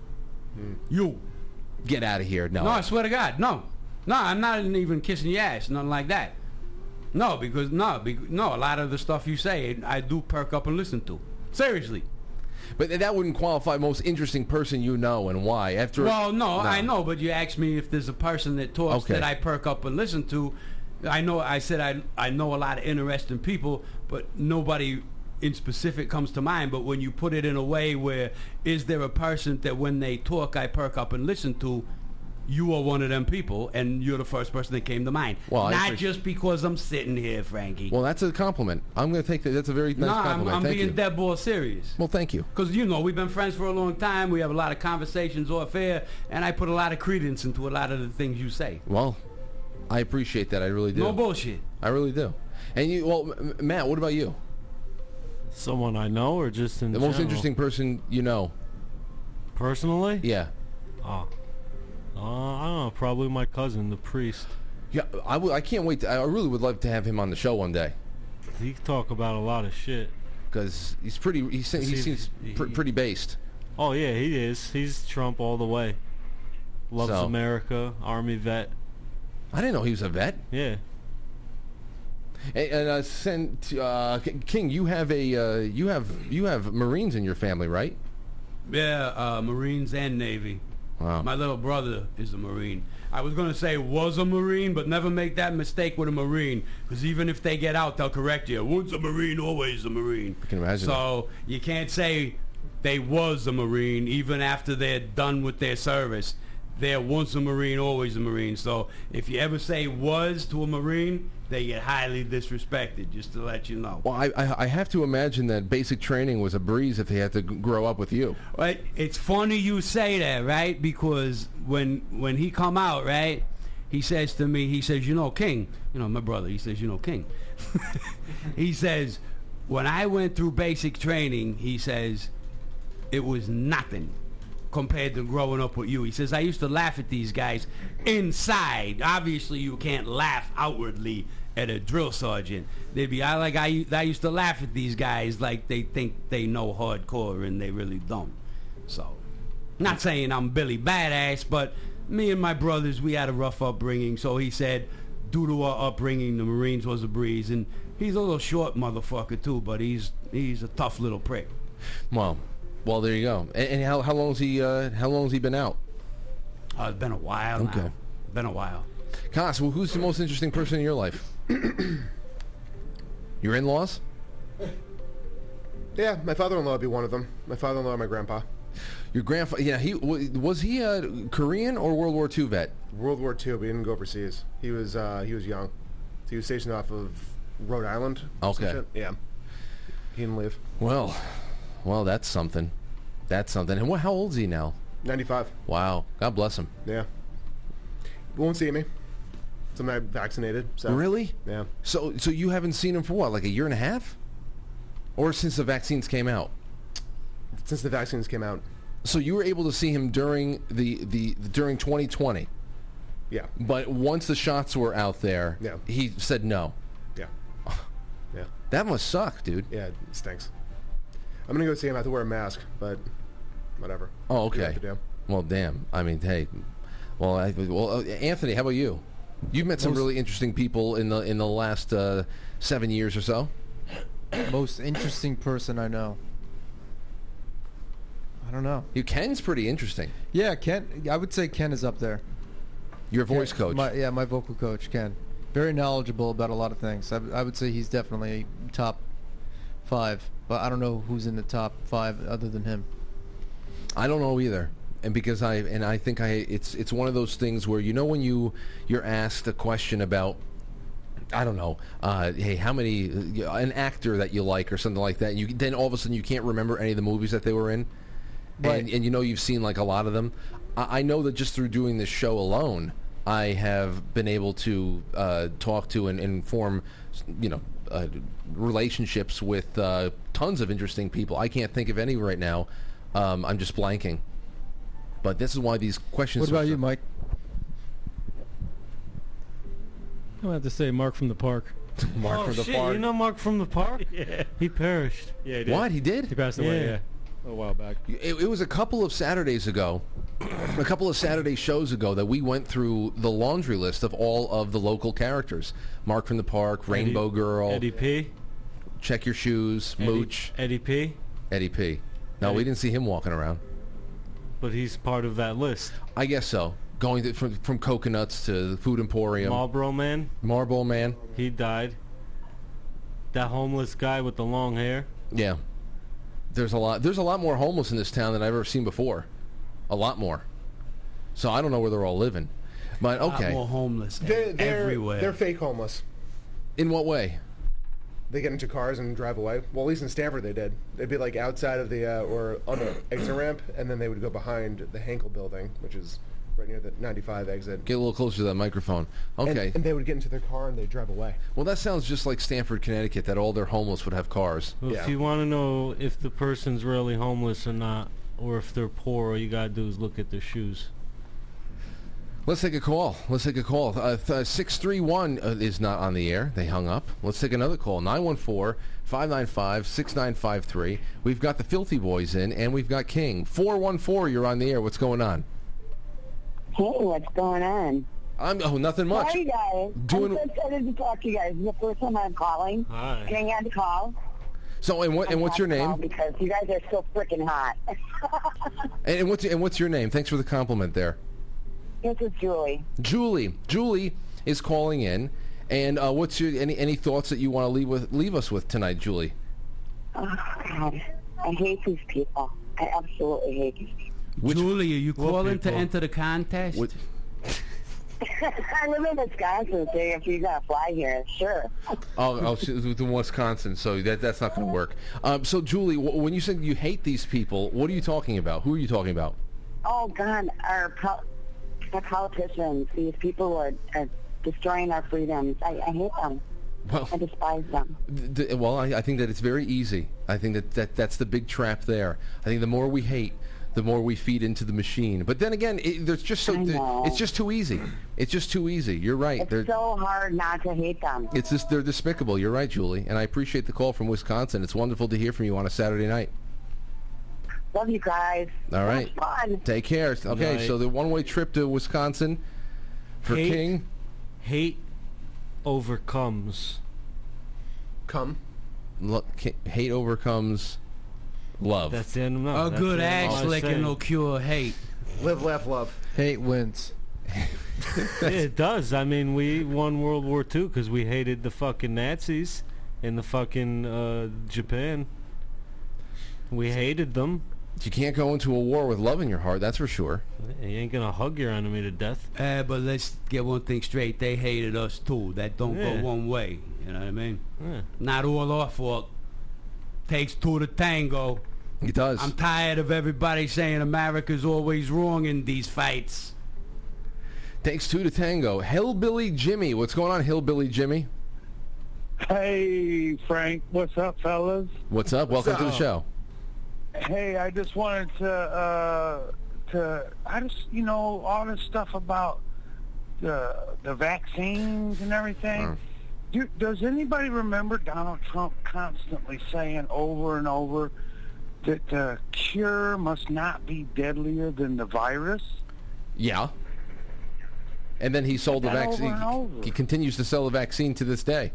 H: You.
A: Get out of here! No,
H: No, I swear to God, no. No, I'm not even kissing your ass, nothing like that. No, because, no, because, no, a lot of the stuff you say, I do perk up and listen to. Seriously.
A: but that wouldn't qualify most interesting person you know, and why? After
H: Well, no, I know, but you asked me if there's a person that talks
A: Okay.
H: that I perk up and listen to. I know, I said I I know a lot of interesting people, but nobody in specific comes to mind. But when you put it in a way where, is there a person that when they talk I perk up and listen to, you are one of them people, and you're the first person that came to mind.
A: Well, I
H: Not
A: appreciate-
H: just because I'm sitting here, Frankie.
A: Well, that's a compliment. I'm going to take that. That's a very nice
H: no, I'm,
A: compliment.
H: I'm
A: Thank
H: being
A: you.
H: dead ball serious.
A: Well, thank you.
H: Because, you know, we've been friends for a long time. We have a lot of conversations off air, and I put a lot of credence into a lot of the things you say.
A: Well, I appreciate that. I really do.
H: No bullshit.
A: I really do. And you, well, M- Matt, what about you?
B: Someone I know, or just in
A: The most
B: general?
A: interesting person you know?
B: Personally?
A: Yeah.
B: Oh. Uh, I don't know. Probably my cousin, the priest.
A: Yeah, I, w- I can't wait. To, I really would love to have him on the show one day
B: He can talk about a lot of shit.
A: because he's pretty. He, se- he
B: See,
A: seems pr-
B: he-
A: pretty based.
B: Oh yeah, he is. He's Trump all the way. Loves
A: So-
B: America, Army vet.
A: I didn't know he was a vet.
B: Yeah.
A: And, and uh, sent, uh, King, you have a uh, you have you have Marines in your family, right?
H: Yeah, uh, Marines and Navy.
A: Wow.
H: My little brother is a Marine. I was going to say was a Marine, but never make that mistake with a Marine, because even if they get out, they'll correct you. Once a Marine, always a Marine.
A: I can imagine.
H: So you can't say they was a Marine even after they're done with their service. They're once a Marine, always a Marine. So if you ever say was to a Marine, they get highly disrespected, just to let you know.
A: Well, I, I I have to imagine that basic training was a breeze if they had to g- grow up with you.
H: Right? It's funny you say that, right? Because when when he come out, right, he says to me, he says, you know, King, you know, my brother, he says, you know, King. He says, when I went through basic training, he says, it was nothing compared to growing up with you. He says, I used to laugh at these guys inside. Obviously, you can't laugh outwardly at a drill sergeant. They'd be, I like, I, I used to laugh at these guys like they think they know hardcore and they really don't. So, not saying I'm Billy Badass, but me and my brothers, we had a rough upbringing. So he said, due to our upbringing, the Marines was a breeze. And he's a little short motherfucker too, but he's he's a tough little prick.
A: Well, well, there you go. And, and how how long has he uh, how long has he been out?
H: Uh, it's been a while
A: Okay.
H: now. Been a while.
A: Cos, well, who's the most interesting person in your life? Your in-laws?
C: Yeah, my father-in-law would be one of them. My father-in-law and my grandpa.
A: Your grandfather? Yeah, he w- was he a Korean or World War Two vet?
C: World War Two, but he didn't go overseas. He was uh, he was young. He was stationed off of Rhode Island. or some
A: Okay.
C: shit. Yeah. He didn't live.
A: Well, well, that's something. That's something. And what? How old is he now?
C: ninety-five.
A: Wow. God bless him.
C: Yeah. Won't see me. So I'm not vaccinated. So.
A: Really?
C: Yeah.
A: So, so you haven't seen him for what, like a year and a half, or since the vaccines came out?
C: Since the vaccines came out.
A: So you were able to see him during the, the during twenty twenty,
C: Yeah.
A: but once the shots were out there,
C: Yeah.
A: he said no.
C: Yeah. Yeah.
A: That must suck, dude.
C: Yeah, it stinks. I'm gonna go see him. I have to wear a mask, but whatever.
A: Oh,
C: Do what I
A: okay.
C: have to do.
A: Well, damn. I mean, hey. Well, I, well, uh, Anthony, how about you? You've met some
I: Most-
A: really interesting people in the in the last uh, seven years or so.
I: Most interesting person I know. I don't know.
A: You Ken's pretty interesting.
I: Yeah, Ken. I would say Ken is up there.
A: Your voice
I: Yeah,
A: coach.
I: My, yeah, my vocal coach, Ken. Very knowledgeable about a lot of things. I, I would say he's definitely top five, but I don't know who's in the top five other than him.
A: I don't know either, and because I and I think I it's it's one of those things where, you know, when you you're asked a question about, I don't know, uh, hey, how many uh, an actor that you like or something like that, and you then all of a sudden you can't remember any of the movies that they were in,
I: Right.
A: and and you know you've seen like a lot of them. I, I know that just through doing this show alone, I have been able to uh, talk to and, and form, you know, uh, relationships with uh, tons of interesting people. I can't think of any right now. Um, I'm just blanking. But this is why these questions.
I: What about
A: are
I: you, Mike?
J: I'm gonna have to say Mark from the Park.
A: Mark
B: oh,
A: from the
B: shit,
A: Park.
B: You know Mark from the Park?
J: Yeah.
B: He perished.
J: Yeah, he did.
A: What? He did?
J: He passed away.
B: Yeah.
J: Yeah, a while back.
A: It, it was a couple of Saturdays ago, a couple of Saturday shows ago, that we went through the laundry list of all of the local characters. Mark from the Park, Rainbow
B: Eddie,
A: Girl,
B: Eddie P.
A: Check Your Shoes,
B: Eddie,
A: Mooch,
B: Eddie P.
A: Eddie P. No, we
B: Eddie-
A: didn't see him walking around.
B: But he's part of that list.
A: I guess so. Going to, from, from Coconuts to the Food Emporium.
B: Marlboro Man,
A: Marlboro Man.
B: he died. That homeless guy with the long hair.
A: Yeah. There's a lot there's a lot more homeless in this town than I've ever seen before. A lot more. So I don't know where they're all living. But
H: A lot
A: okay.
H: more homeless
C: They're, they're,
H: everywhere.
C: they're fake homeless.
A: In what way?
C: They get into cars and drive away. Well, at least in Stanford they did. They'd be like outside of the, uh, or on the exit ramp, and then they would go behind the Henkel building, which is right near the ninety-five exit.
A: Get a little closer to that microphone. Okay.
C: And, and they would get into their car and they'd drive away.
A: Well, that sounds just like Stamford, Connecticut, that all their homeless would have cars.
B: Well,
C: Yeah.
B: If you want to know if the person's really homeless or not, or if they're poor, all you gotta do is look at their shoes.
A: Let's take a call. Let's take a call. Uh, th- six three one uh, is not on the air. They hung up. Let's take another call. nine one four, five nine five, six nine five three. We've got the Filthy Boys in, and we've got King. four one four, you're on the air. What's going on?
K: Hey, what's going on?
A: I'm Oh, nothing much.
K: Hi, guys.
A: Doing...
K: I'm so excited to talk to you guys. This is the first time I'm calling.
B: Hi.
K: And I had to call.
A: So, and what? And what's your name?
K: Because you guys are so freaking hot.
A: and, and what's and what's your name? Thanks for the compliment there.
K: This is Julie.
A: Julie. Julie is calling in, and uh, what's your any any thoughts that you want to leave with leave us with tonight, Julie?
K: Oh God, I hate these people. I absolutely hate these people.
H: Which, Julie, are you calling to enter the contest?
A: What?
K: I live in Wisconsin, so if you got to fly here, sure.
A: oh, oh, so in Wisconsin, so that that's not going to work. Um, so, Julie, w- when you said you hate these people, what are you talking about? Who are you talking about?
K: Oh God, our, po- our politicians, these people who are, are destroying our freedoms. I, I hate them. Well, I despise them.
A: Th- well, I, I think that it's very easy. I think that, that that's the big trap there. I think the more we hate, the more we feed into the machine. But then again, it, there's just so th- it's just too easy. It's just too easy. You're right.
K: It's
A: they're,
K: so hard not to hate them.
A: It's just they're despicable. You're right, Julie. And I appreciate the call from Wisconsin. It's wonderful to hear from you on a Saturday night.
K: Love you guys.
A: All right.
K: Fun.
A: Take care. Okay,
B: Night.
A: so the one-way trip to Wisconsin for
B: hate,
A: King.
B: Hate overcomes.
C: Come.
A: Lo- hate overcomes love.
B: That's the end of
H: A
B: That's
H: good
B: the end of
H: ass
B: my
H: licking
B: saying.
H: will cure hate.
C: Live, laugh, love.
I: Hate wins.
B: Yeah, it does. I mean, we won World War Two because we hated the fucking Nazis in the fucking uh, Japan. We hated them.
A: You can't go into a war with love in your heart, that's for sure.
B: You ain't gonna hug your enemy to death.
H: Uh, but let's get one thing straight. They hated us too. That don't
B: Yeah.
H: go one way. You know what I mean?
B: Yeah.
H: Not all our fault. Takes two to tango.
A: It does.
H: I'm tired of everybody saying America's always wrong in these fights.
A: Takes two to tango. Hillbilly Jimmy. What's going on, Hillbilly Jimmy?
L: Hey, Frank. What's up, fellas?
A: What's up? Welcome
L: What's
A: to the
L: up?
A: show.
L: Hey, I just wanted to, uh, to, I just, you know, all this stuff about the the vaccines and everything.
A: Mm.
L: Do, does anybody remember Donald Trump constantly saying over and over that the cure must not be deadlier than the virus?
A: Yeah. And then he sold the
L: That over
A: vaccine.
L: and over.
A: He continues to sell the vaccine to this day.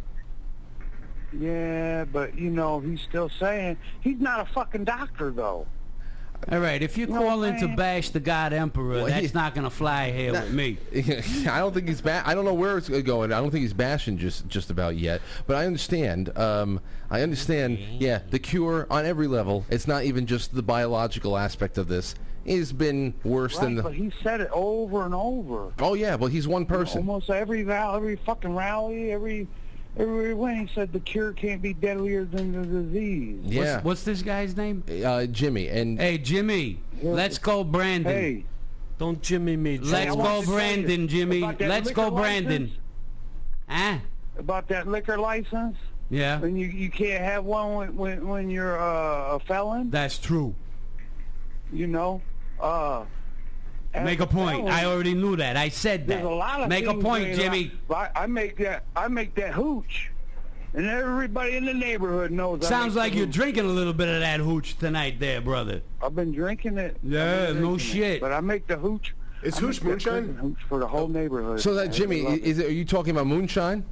L: Yeah, but, you know, he's still saying, he's not a fucking doctor, though.
H: All right, if you're
L: You know what
H: calling
L: I'm
H: to
L: saying?
H: bash the God Emperor,
A: Well,
H: that's
A: he-
H: not going to fly here
A: That-
H: with me.
A: I don't think he's ba- I don't know where it's going. I don't think he's bashing just just about yet. But I understand. Um, I understand. Yeah, the cure on every level. It's not even just the biological aspect of this. Has been worse
L: Right,
A: than the.
L: but he said it over and over.
A: Oh yeah, well he's one person.
L: Almost every val, every fucking rally, every every when he said the cure can't be deadlier than the disease.
A: Yeah.
H: What's, what's this guy's name?
A: Uh, Jimmy and.
H: Hey, Jimmy. Let's go, Brandon.
L: Hey,
B: Don't Jimmy me.
H: Let's
L: I
H: go,
L: want to tell
H: Brandon,
L: you
H: Jimmy.
L: about that
H: Let's go,
L: liquor
H: Brandon.
L: license,
H: Ah,
L: About that liquor license,
H: yeah,
L: and you you can't have one when when, when you're uh, a felon.
H: that's true.
L: You know. Uh, as
H: Make a point.
L: felon,
H: I already knew that. I said that.
L: There's a lot of
H: Make a
L: things
H: point,
L: going
H: Jimmy.
L: on. I, I make that. I make that hooch, and everybody in the neighborhood knows. I
H: Sounds
L: make
H: like
L: the
H: you're
L: hooch.
H: drinking a little bit of that hooch tonight there, brother.
L: I've been drinking it. I've
H: Yeah,
L: been
H: no
L: drinking it.
H: shit.
L: But I make the hooch.
C: Is
L: I
C: hooch
L: make that
C: moonshine?
L: freaking Hooch for the whole neighborhood.
A: So that
L: I
A: Jimmy,
L: love it.
A: is it, are you talking about moonshine?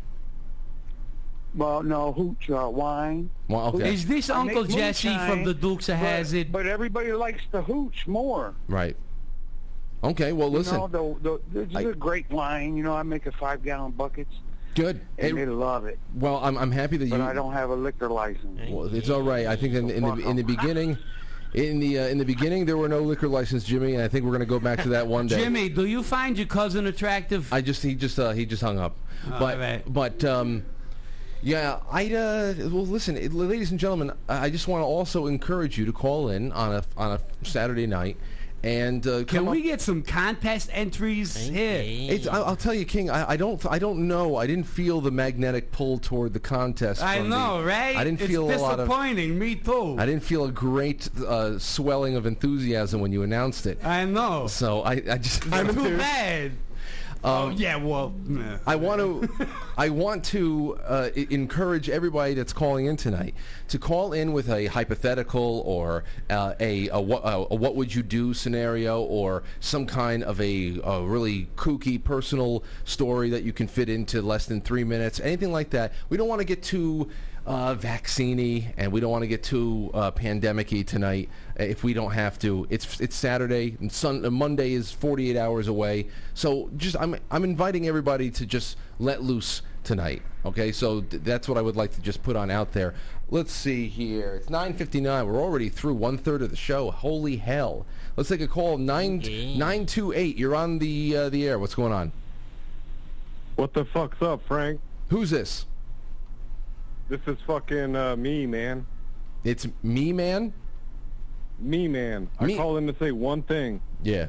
L: Well, no, hooch, uh, wine.
A: Well, okay.
H: Is this
L: I make
H: Uncle Jesse from
L: moonshine,
H: the Dukes of
L: but-
H: Hazzard?
L: But everybody likes the hooch more.
A: Right. Okay. Well, listen.
L: You know, the, the, it's
A: I-
L: a great wine. You know, I make a five-gallon buckets,
A: Good.
L: and
A: Hey,
L: they love it.
A: well, I'm I'm happy that you.
L: But I don't have a liquor license.
A: Well, it's all right. I think in, in the in the beginning, in the uh, in the beginning there were no liquor license, Jimmy, and I think we're going to go back to that one day.
H: Jimmy, do you find your cousin attractive?
A: I just he just uh, he just hung up.
H: All
A: but
H: right.
A: but um, yeah, I uh, well listen, it- ladies and gentlemen, I I just want to also encourage you to call in on a on a Saturday night. And uh,
H: Can
A: come
H: we
A: up-
H: get some contest entries here?
A: It's, I- I'll tell you, King. I, I don't. I don't know. I didn't feel the magnetic pull toward the contest.
H: I
A: from
H: know,
A: the-
H: right?
A: I didn't
H: it's
A: feel a lot of.
H: disappointing. Me too.
A: I didn't feel a great uh, swelling of enthusiasm when you announced it.
H: I know.
A: So I, I just.
H: It's too bad. Oh yeah, well,
A: I want to, I want to uh, I- encourage everybody that's calling in tonight to call in with a hypothetical or uh, a, a, what, a, a what would you do scenario or some kind of a, a really kooky personal story that you can fit into less than three minutes, anything like that. We don't want to get too uh, vaccine-y, and we don't want to get too uh, pandemic-y tonight uh, if we don't have to. It's it's Saturday, and sun, uh, Monday is forty-eight hours away. So just I'm I'm inviting everybody to just let loose tonight. Okay, so th- that's what I would like to just put on out there. Let's see here. It's nine fifty-nine. We're already through one third of the show. Holy hell! Let's take a call. Nine nine two eight. You're on the uh, the air. What's going on?
M: What the fuck's up, Frank?
A: Who's this?
M: This is fucking uh, me, man.
A: It's me, man?
M: Me, man.
A: Me-
M: I call in to say one thing.
A: Yeah.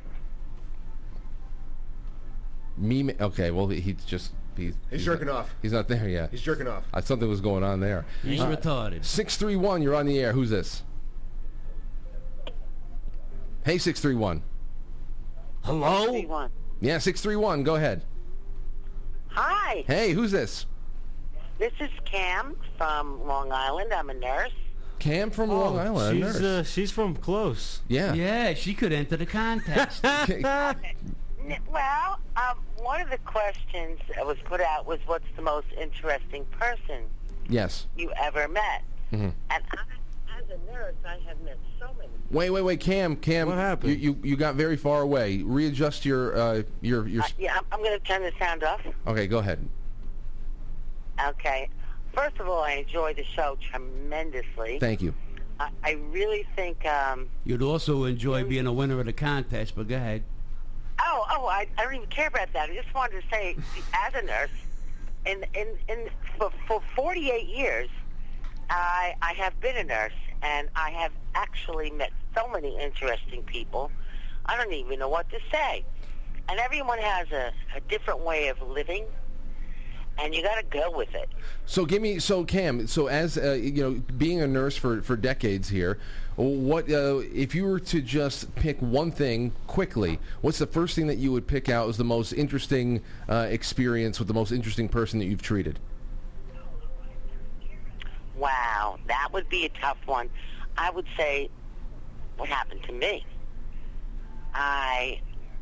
A: Me, ma- okay, well, he- he's just... He's,
C: He's jerking
A: not,
C: off.
A: He's not there yet.
C: He's jerking off.
A: Uh, something was going on there.
H: He's retarded.
A: six three one, you're on the air. Who's this? Hey, six three one.
K: Hello?
A: Yeah, six three one, go ahead.
N: Hi,
A: Hey, who's this?
N: this is Cam from Long Island. I'm a nurse.
A: Cam from Long Island, a
B: she's
A: nurse.
B: uh, she's from close.
A: Yeah.
H: Yeah, she could enter the contest.
N: N- Well, um, one of the questions that was put out was, what's the most interesting person
A: Yes.
N: you ever met?
A: hmm
N: And I, as a nurse, I have met so many.
A: Wait, wait, wait, Cam, Cam.
B: What happened?
A: You, you, you got very far away. Readjust your, uh, your, your...
N: Uh, yeah, I'm, I'm going to turn the sound off.
A: Okay, go ahead.
N: Okay. First of all, I enjoy the show tremendously.
A: Thank you.
N: I, I really think... Um,
H: You'd also enjoy being a winner of the contest, but go ahead.
N: Oh, oh, I, I don't even care about that. I just wanted to say, as a nurse, in in in for, for forty-eight years, I I have been a nurse, and I have actually met so many interesting people. I don't even know what to say. And everyone has a, a different way of living, and you got to go with it.
A: So give me, so Cam, so as uh, you know, being a nurse for, for decades here, what uh, if you were to just pick one thing quickly? What's the first thing that you would pick out as the most interesting uh, experience with the most interesting person that you've treated?
N: Wow, that would be a tough one. I would say, what happened to me? I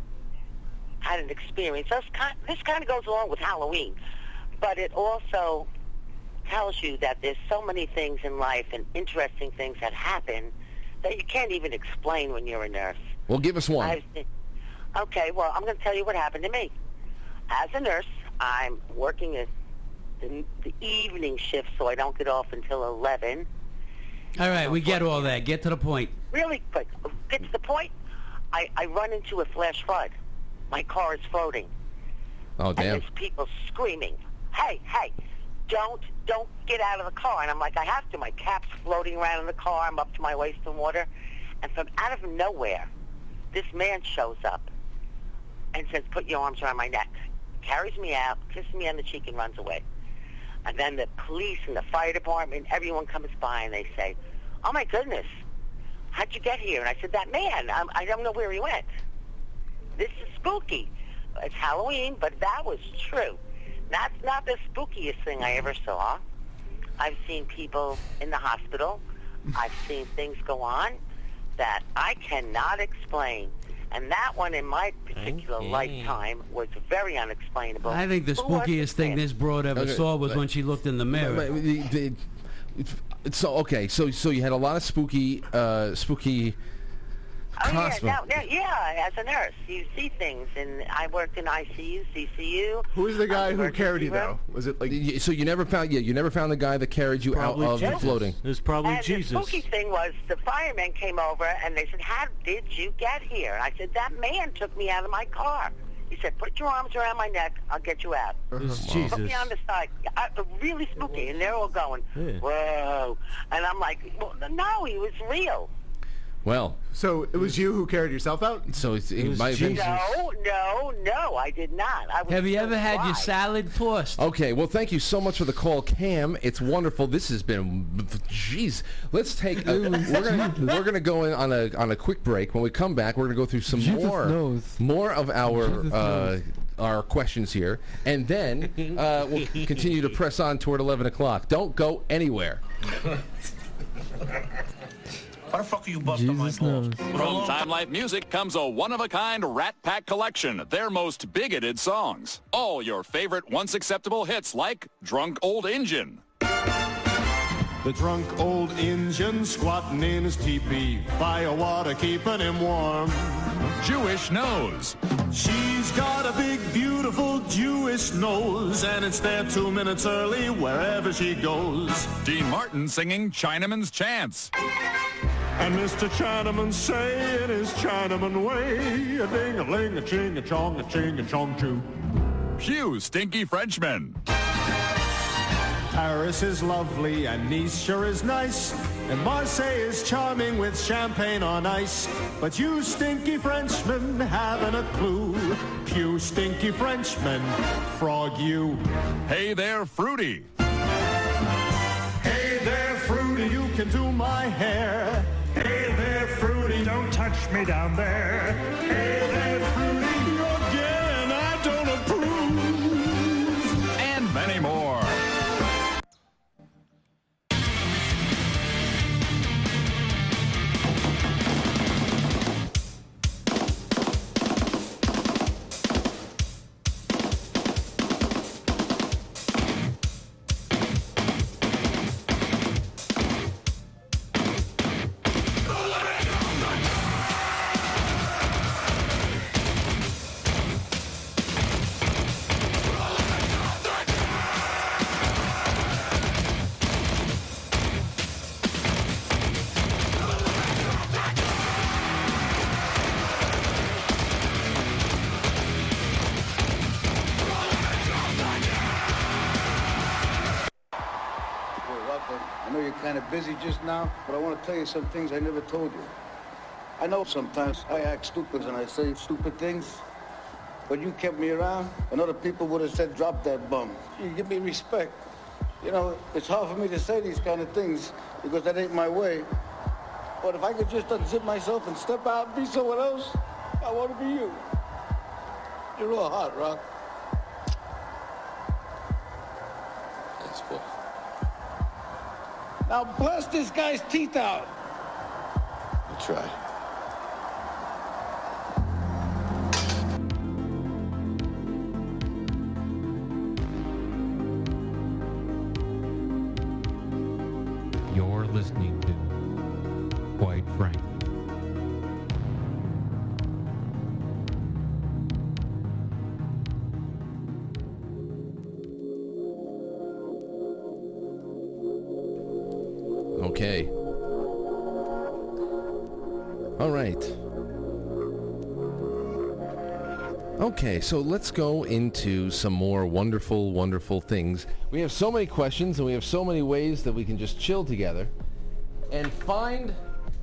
N: had an experience. This kind, this kind of goes along with Halloween, but it also tells you that there's so many things in life and interesting things that happen that you can't even explain when you're a nurse.
A: Well, give us one.
N: I've, okay, well, I'm going to tell you what happened to me. As a nurse, I'm working a, the, the evening shift, so I don't get off until eleven.
H: All right, we get all that. Get to the point.
N: Really quick, get to the point. I, I run into a flash flood. My car is floating.
A: Oh, damn.
N: And there's people screaming, hey, hey, don't, don't get out of the car. And I'm like, I have to. My cap's floating around in the car. I'm up to my waist in water. And from out of nowhere, this man shows up and says, put your arms around my neck. Carries me out, kisses me on the cheek, and runs away. And then the police and the fire department, everyone comes by and they say, oh, my goodness, how'd you get here? And I said, that man, I'm, I don't know where he went. This is spooky. It's Halloween, but that was true. That's not the spookiest thing I ever saw. I've seen people in the hospital. I've seen things go on that I cannot explain. And that one in my particular
H: Okay.
N: lifetime was very unexplainable.
H: I think the
N: Who wants to
H: spookiest thing
N: say it?
H: this broad ever
A: Okay,
H: saw was
A: but-
H: when she looked in the mirror.
A: But- but the- the- so okay, so so you had a lot of spooky, uh, spooky.
N: Oh, yeah,
A: cosmo-
N: now, now, yeah, as a nurse, you see things, and I worked in I C U, C C U.
C: Who is the guy
N: on
C: who
N: emergency
C: carried you,
N: room.
C: though? Was it like...
A: Y- So you never found, yeah, you never found the guy that carried you
B: Probably
A: out of the
B: Jesus.
A: floating.
B: It was probably
N: And
B: Jesus.
N: the spooky thing was the firemen came over, and they said, how did you get here? And I said, that man took me out of my car. He said, put your arms around my neck, I'll get you out.
B: It was
N: Put me
B: Jesus.
N: on the side. I, really spooky, and they're all going,
B: Yeah.
N: whoa. And I'm like, well, no, he was real.
A: Well,
C: So it was you who carried yourself out?
A: so it's, it
B: was
A: might have been.
B: Jesus.
N: No, no, no, I did not. I was
H: Have you
N: so
H: ever had your
N: dry.
H: salad tossed?
A: Okay, well, thank you so much for the call, Cam. It's wonderful. This has been, jeez. Let's take. A, we're gonna we're gonna go in on a on a quick break. When we come back, we're gonna go through some
I: Jesus
A: more
I: knows.
A: more of our
I: Jesus
A: uh, our questions here, and then uh, we'll continue to press on toward eleven o'clock. Don't go anywhere.
O: Why the fuck are you busting my balls?
P: From Time Life Music comes a one-of-a-kind Rat Pack collection, their most bigoted songs. All your favorite once-acceptable hits like Drunk Old Injun.
Q: The drunk old Injun squatting in his teepee, fire water keeping him warm.
P: Jewish Nose.
Q: She's got a big, beautiful Jewish nose, and it's there two minutes early wherever she goes.
P: Dean Martin singing Chinaman's Chants.
Q: And Mister Chinaman say in his Chinaman way, a ding-a-ling, a ching, a chong, a ching, a chong, choo.
P: Hugh Stinky Frenchman.
Q: Paris is lovely and Nice sure is nice, and Marseille is charming with champagne on ice. But you stinky Frenchmen haven't a clue. You stinky Frenchmen, frog you.
P: Hey there, Fruity.
Q: Hey there, Fruity, you can do my hair. Hey there, Fruity, don't touch me down there. Hey there, Fruity, again, I don't approve.
P: And many more.
R: Kind of busy just now, but I want to tell you some things I never told you. I know sometimes I act stupid and I say stupid things, but you kept me around, and other people would have said, drop that bum. You give me respect. You know, it's hard for me to say these kind of things because that ain't my way. But if I could just unzip myself and step out and be someone else, I want to be you. You're real hot, Rock. Thanks, boy. Now blast this guy's teeth out. I'll try.
S: You're listening to Quite Frankly.
A: Okay. All right. Okay, so let's go into some more wonderful, wonderful things. We have so many questions, and we have so many ways that we can just chill together and find...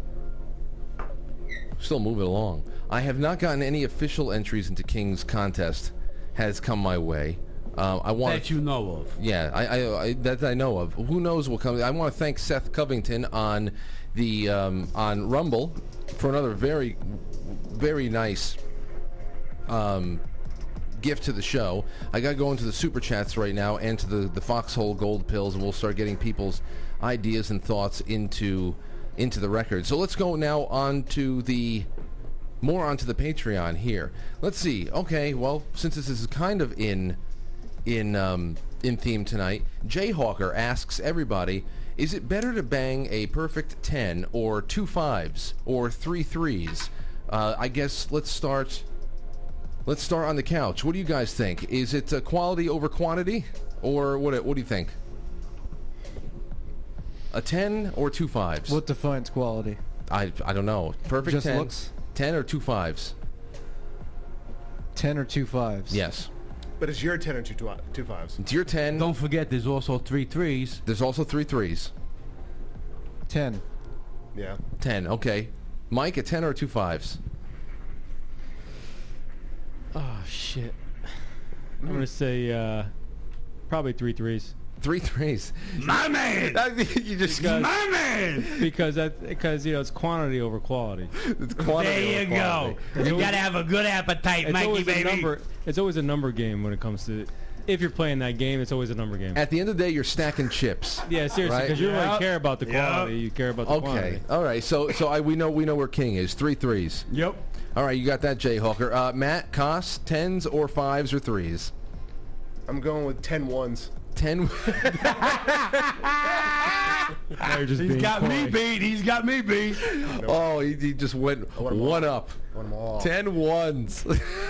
A: Still moving along. I have not gotten any official entries into King's contest. Has come my way. Uh, I want
H: that you know of.
A: Yeah, I, I, I, that I know of. Who knows what comes? I want to thank Seth Covington on the um, on Rumble for another very, very nice um, gift to the show. I got to go into the super chats right now and to the the Foxhole Gold Pills, and we'll start getting people's ideas and thoughts into into the record. So let's go now on to the more onto the Patreon here. Let's see. Okay, well, since this is kind of in. In um, in theme tonight, Jayhawker asks everybody, is it better to bang a perfect ten or two fives or three threes? Uh, I guess let's start let's start on the couch. What do you guys think? Is it uh, quality over quantity, or what? What do you think? A ten or two fives?
I: What defines quality?
A: I I don't know. Perfect
I: Just
A: ten,
I: looks?
A: ten or two fives?
I: Ten or two fives?
A: Yes.
C: But it's your ten or two, two, two fives.
A: It's your ten.
H: Don't forget, there's also three threes.
A: There's also three threes.
I: Ten.
C: Yeah.
A: Ten. Okay. Mike, a ten or two fives?
J: Oh shit! I'm gonna say uh, probably three threes.
A: Three threes.
H: My man.
A: You just
J: Because-
H: My man.
J: because that because you know it's quantity over quality.
A: It's quantity
H: There you
A: over quality.
H: go. You gotta have a good appetite,
J: It's
H: Mikey,
J: always
H: baby.
J: a number. It's always a number game when it comes to. If you're playing that game, it's always a number game.
A: At the end of the day, you're stacking chips.
J: Yeah, seriously,
A: right?
J: because you don't
H: Yep.
J: really care about the quality.
H: Yep.
J: You care about the
A: Okay.
J: quantity.
A: All right. So so I we know we know where King is. Three threes.
H: Yep.
A: All right. You got that, Jayhawker. Uh, Matt, Koss, tens or fives or threes?
C: I'm going with ten ones.
A: Ten.
J: Now you're just
H: He's
J: being
H: got me
J: coy.
H: beat. He's got me beat.
A: Oh, he, he just went
C: want 'em
A: one
C: all.
A: up.
C: I want 'em all.
A: Ten ones.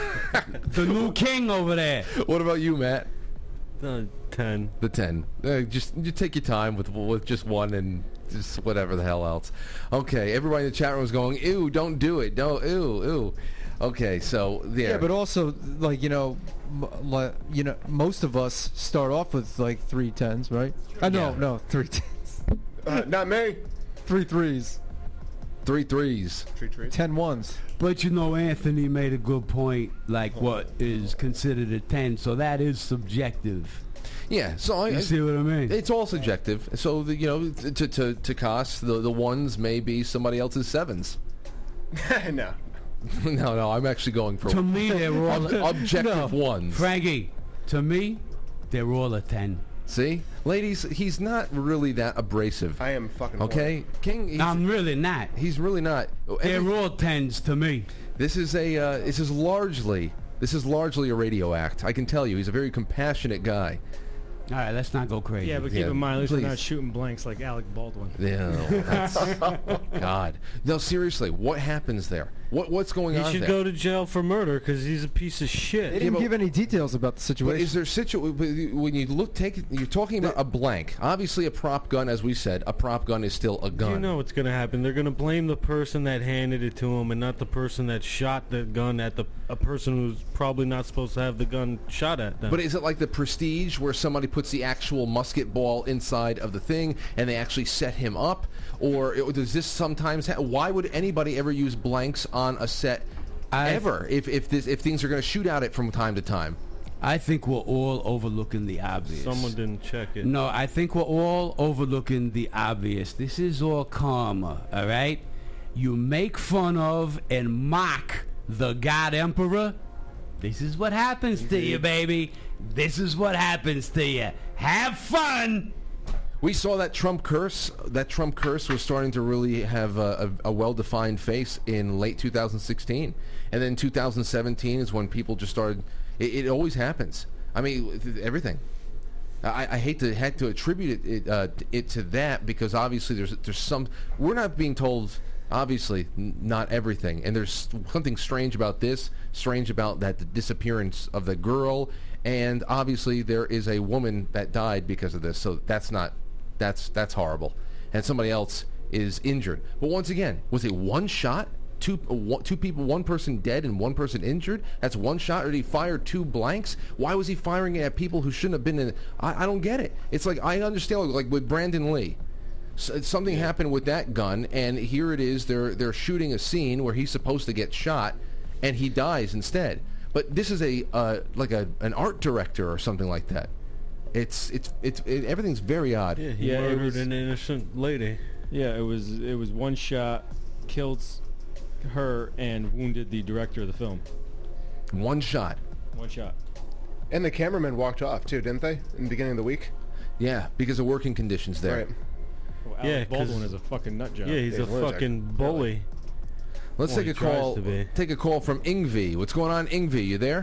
H: The new king over there.
A: What about you, Matt?
B: Uh, ten.
A: The ten. Uh, just you take your time with with just one and just whatever the hell else. Okay, everybody in the chat room was going, ew, don't do it. Don't, ew, ew. Okay, so there.
I: Yeah, but also, like, you know, m- like, you know, most of us start off with like three tens, right? Uh, no,
A: Yeah.
I: no, three tens.
C: Uh, not me.
I: Three threes.
A: Three threes.
C: Treat, treat.
I: Ten ones.
H: But you know, Anthony made a good point, like what is considered a ten, so that is subjective.
A: Yeah, so I,
H: You
A: I-
H: see what I mean?
A: it's all subjective. So the, you know, to to to cost the the ones may be somebody else's sevens.
C: No.
A: no, no, I'm actually going for
H: To me, they're all
A: ob- objective ones.
H: Frankie, to me, they're all a ten.
A: See, ladies, he's not really that abrasive.
C: I am fucking
A: Okay, King. He's,
H: I'm really not.
A: he's really not.
H: They're
A: Every-
H: all tens to me.
A: This is a. Uh, this is largely. This is largely a radio act. I can tell you, he's a very compassionate guy.
H: All right, let's not go crazy.
J: Yeah, but keep
A: Yeah,
J: in mind, at least
A: please.
J: we're not shooting blanks like Alec Baldwin.
A: Yeah, no, that's, God. No, seriously, what happens there? What what's going
B: He
A: on
B: should
A: there?
B: go to jail for murder because he's a piece of
I: They
B: shit.
I: didn't
A: but-
I: give any details about the
A: But
I: situation.
A: is there situ- when you look take you're talking about a blank. Obviously, a prop gun, as we said, a prop gun is still a gun.
B: You know what's going to happen. They're going to blame the person that handed it to him and not the person that shot the gun at the a person who's probably not supposed to have the gun shot at them.
A: But is it like the Prestige, where somebody puts the actual musket ball inside of the thing and they actually set him up, or it- does this sometimes? Ha- why would anybody ever use blanks on a set?
H: I-
A: Ever, if if this if things are going to shoot out it from time to time.
H: I think we're all overlooking the obvious.
B: Someone didn't check it.
H: No, I think we're all overlooking the obvious. This is all karma, all right? You make fun of and mock the God Emperor. This is what happens to you, baby. This is what happens to you. Have fun.
A: We saw that Trump curse. That Trump curse was starting to really have a, a, a well-defined face in late two thousand sixteen, and then two thousand seventeen is when people just started. It, it always happens. I mean, th- everything. I, I hate to had to attribute it it, uh, it to that because obviously there's there's some we're not being told. Obviously, n- not everything, and there's something strange about this. Strange about that the disappearance of the girl, and obviously there is a woman that died because of this. So that's not. That's that's horrible, and somebody else is injured. But once again, was it one shot? Two uh, one, two people, one person dead and one person injured. That's one shot. Or did he fire two blanks? Why was he firing it at people who shouldn't have been in? I, I don't get it. It's like I understand, like with Brandon Lee, so, something yeah. happened with that gun, and here it is. They're they're shooting a scene where he's supposed to get shot, and he dies instead. But this is a uh, like a an art director or something like that. It's it's it's it, everything's very odd.
B: Yeah, he
J: Yeah, it
B: murdered
J: was-
B: an innocent lady.
J: Yeah, it was it was one shot, killed s- her and wounded the director of the film.
A: One shot.
J: One shot.
C: And the cameraman walked off too, didn't they? In the beginning of the week.
A: Yeah, because of working conditions there.
C: Right.
J: Well,
B: Yeah,
J: Alec
B: 'cause-
J: Baldwin is a fucking nut job.
B: Yeah, he's
C: Yeah,
B: a
C: he's a lunatic.
B: fucking bully.
A: Let's
B: Well,
A: take a
B: he tries
A: call.
B: to be.
A: Take a call from Ingvi. What's going on, Ingvi? You there?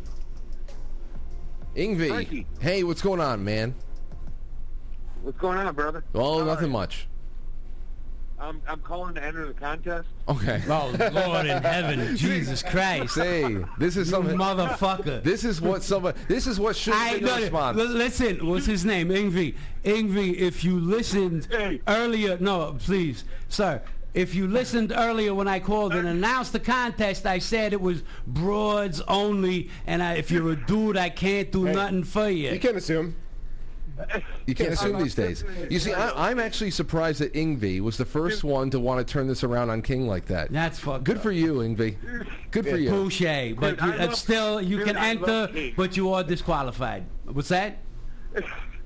A: Ingvi.
M: Frankie.
A: Hey, what's going on, man?
M: What's going on, brother?
A: Oh,
M: How
A: nothing
M: are you?
A: much.
M: I'm I'm calling to enter the contest.
A: Okay.
H: Oh, Lord in heaven, Jesus Christ.
A: Say, this is
H: You
A: something.
H: motherfucker.
A: This is what somebody. This is what should
H: I
A: be the
H: know.
A: response.
H: L- listen, what's his name? Ingvi. Ingvi, if you listened
M: Hey.
H: earlier, no, please, sir. If you listened earlier when I called and announced the contest, I said it was broads only, and I, if you're a dude, I can't do
C: Hey,
H: nothing for you.
C: You can't assume.
A: You can't assume these days. You see, I, I'm actually surprised that Ingvi was the first one to want to turn this around on King like that.
H: That's fucked
A: Good
H: up.
A: for you, Ingvi. Good for you.
H: Touche, but
M: Dude,
H: you,
M: I
H: uh,
M: love-
H: still you
M: dude,
H: can
M: I
H: enter,
M: love King.
H: but you are disqualified. What's that?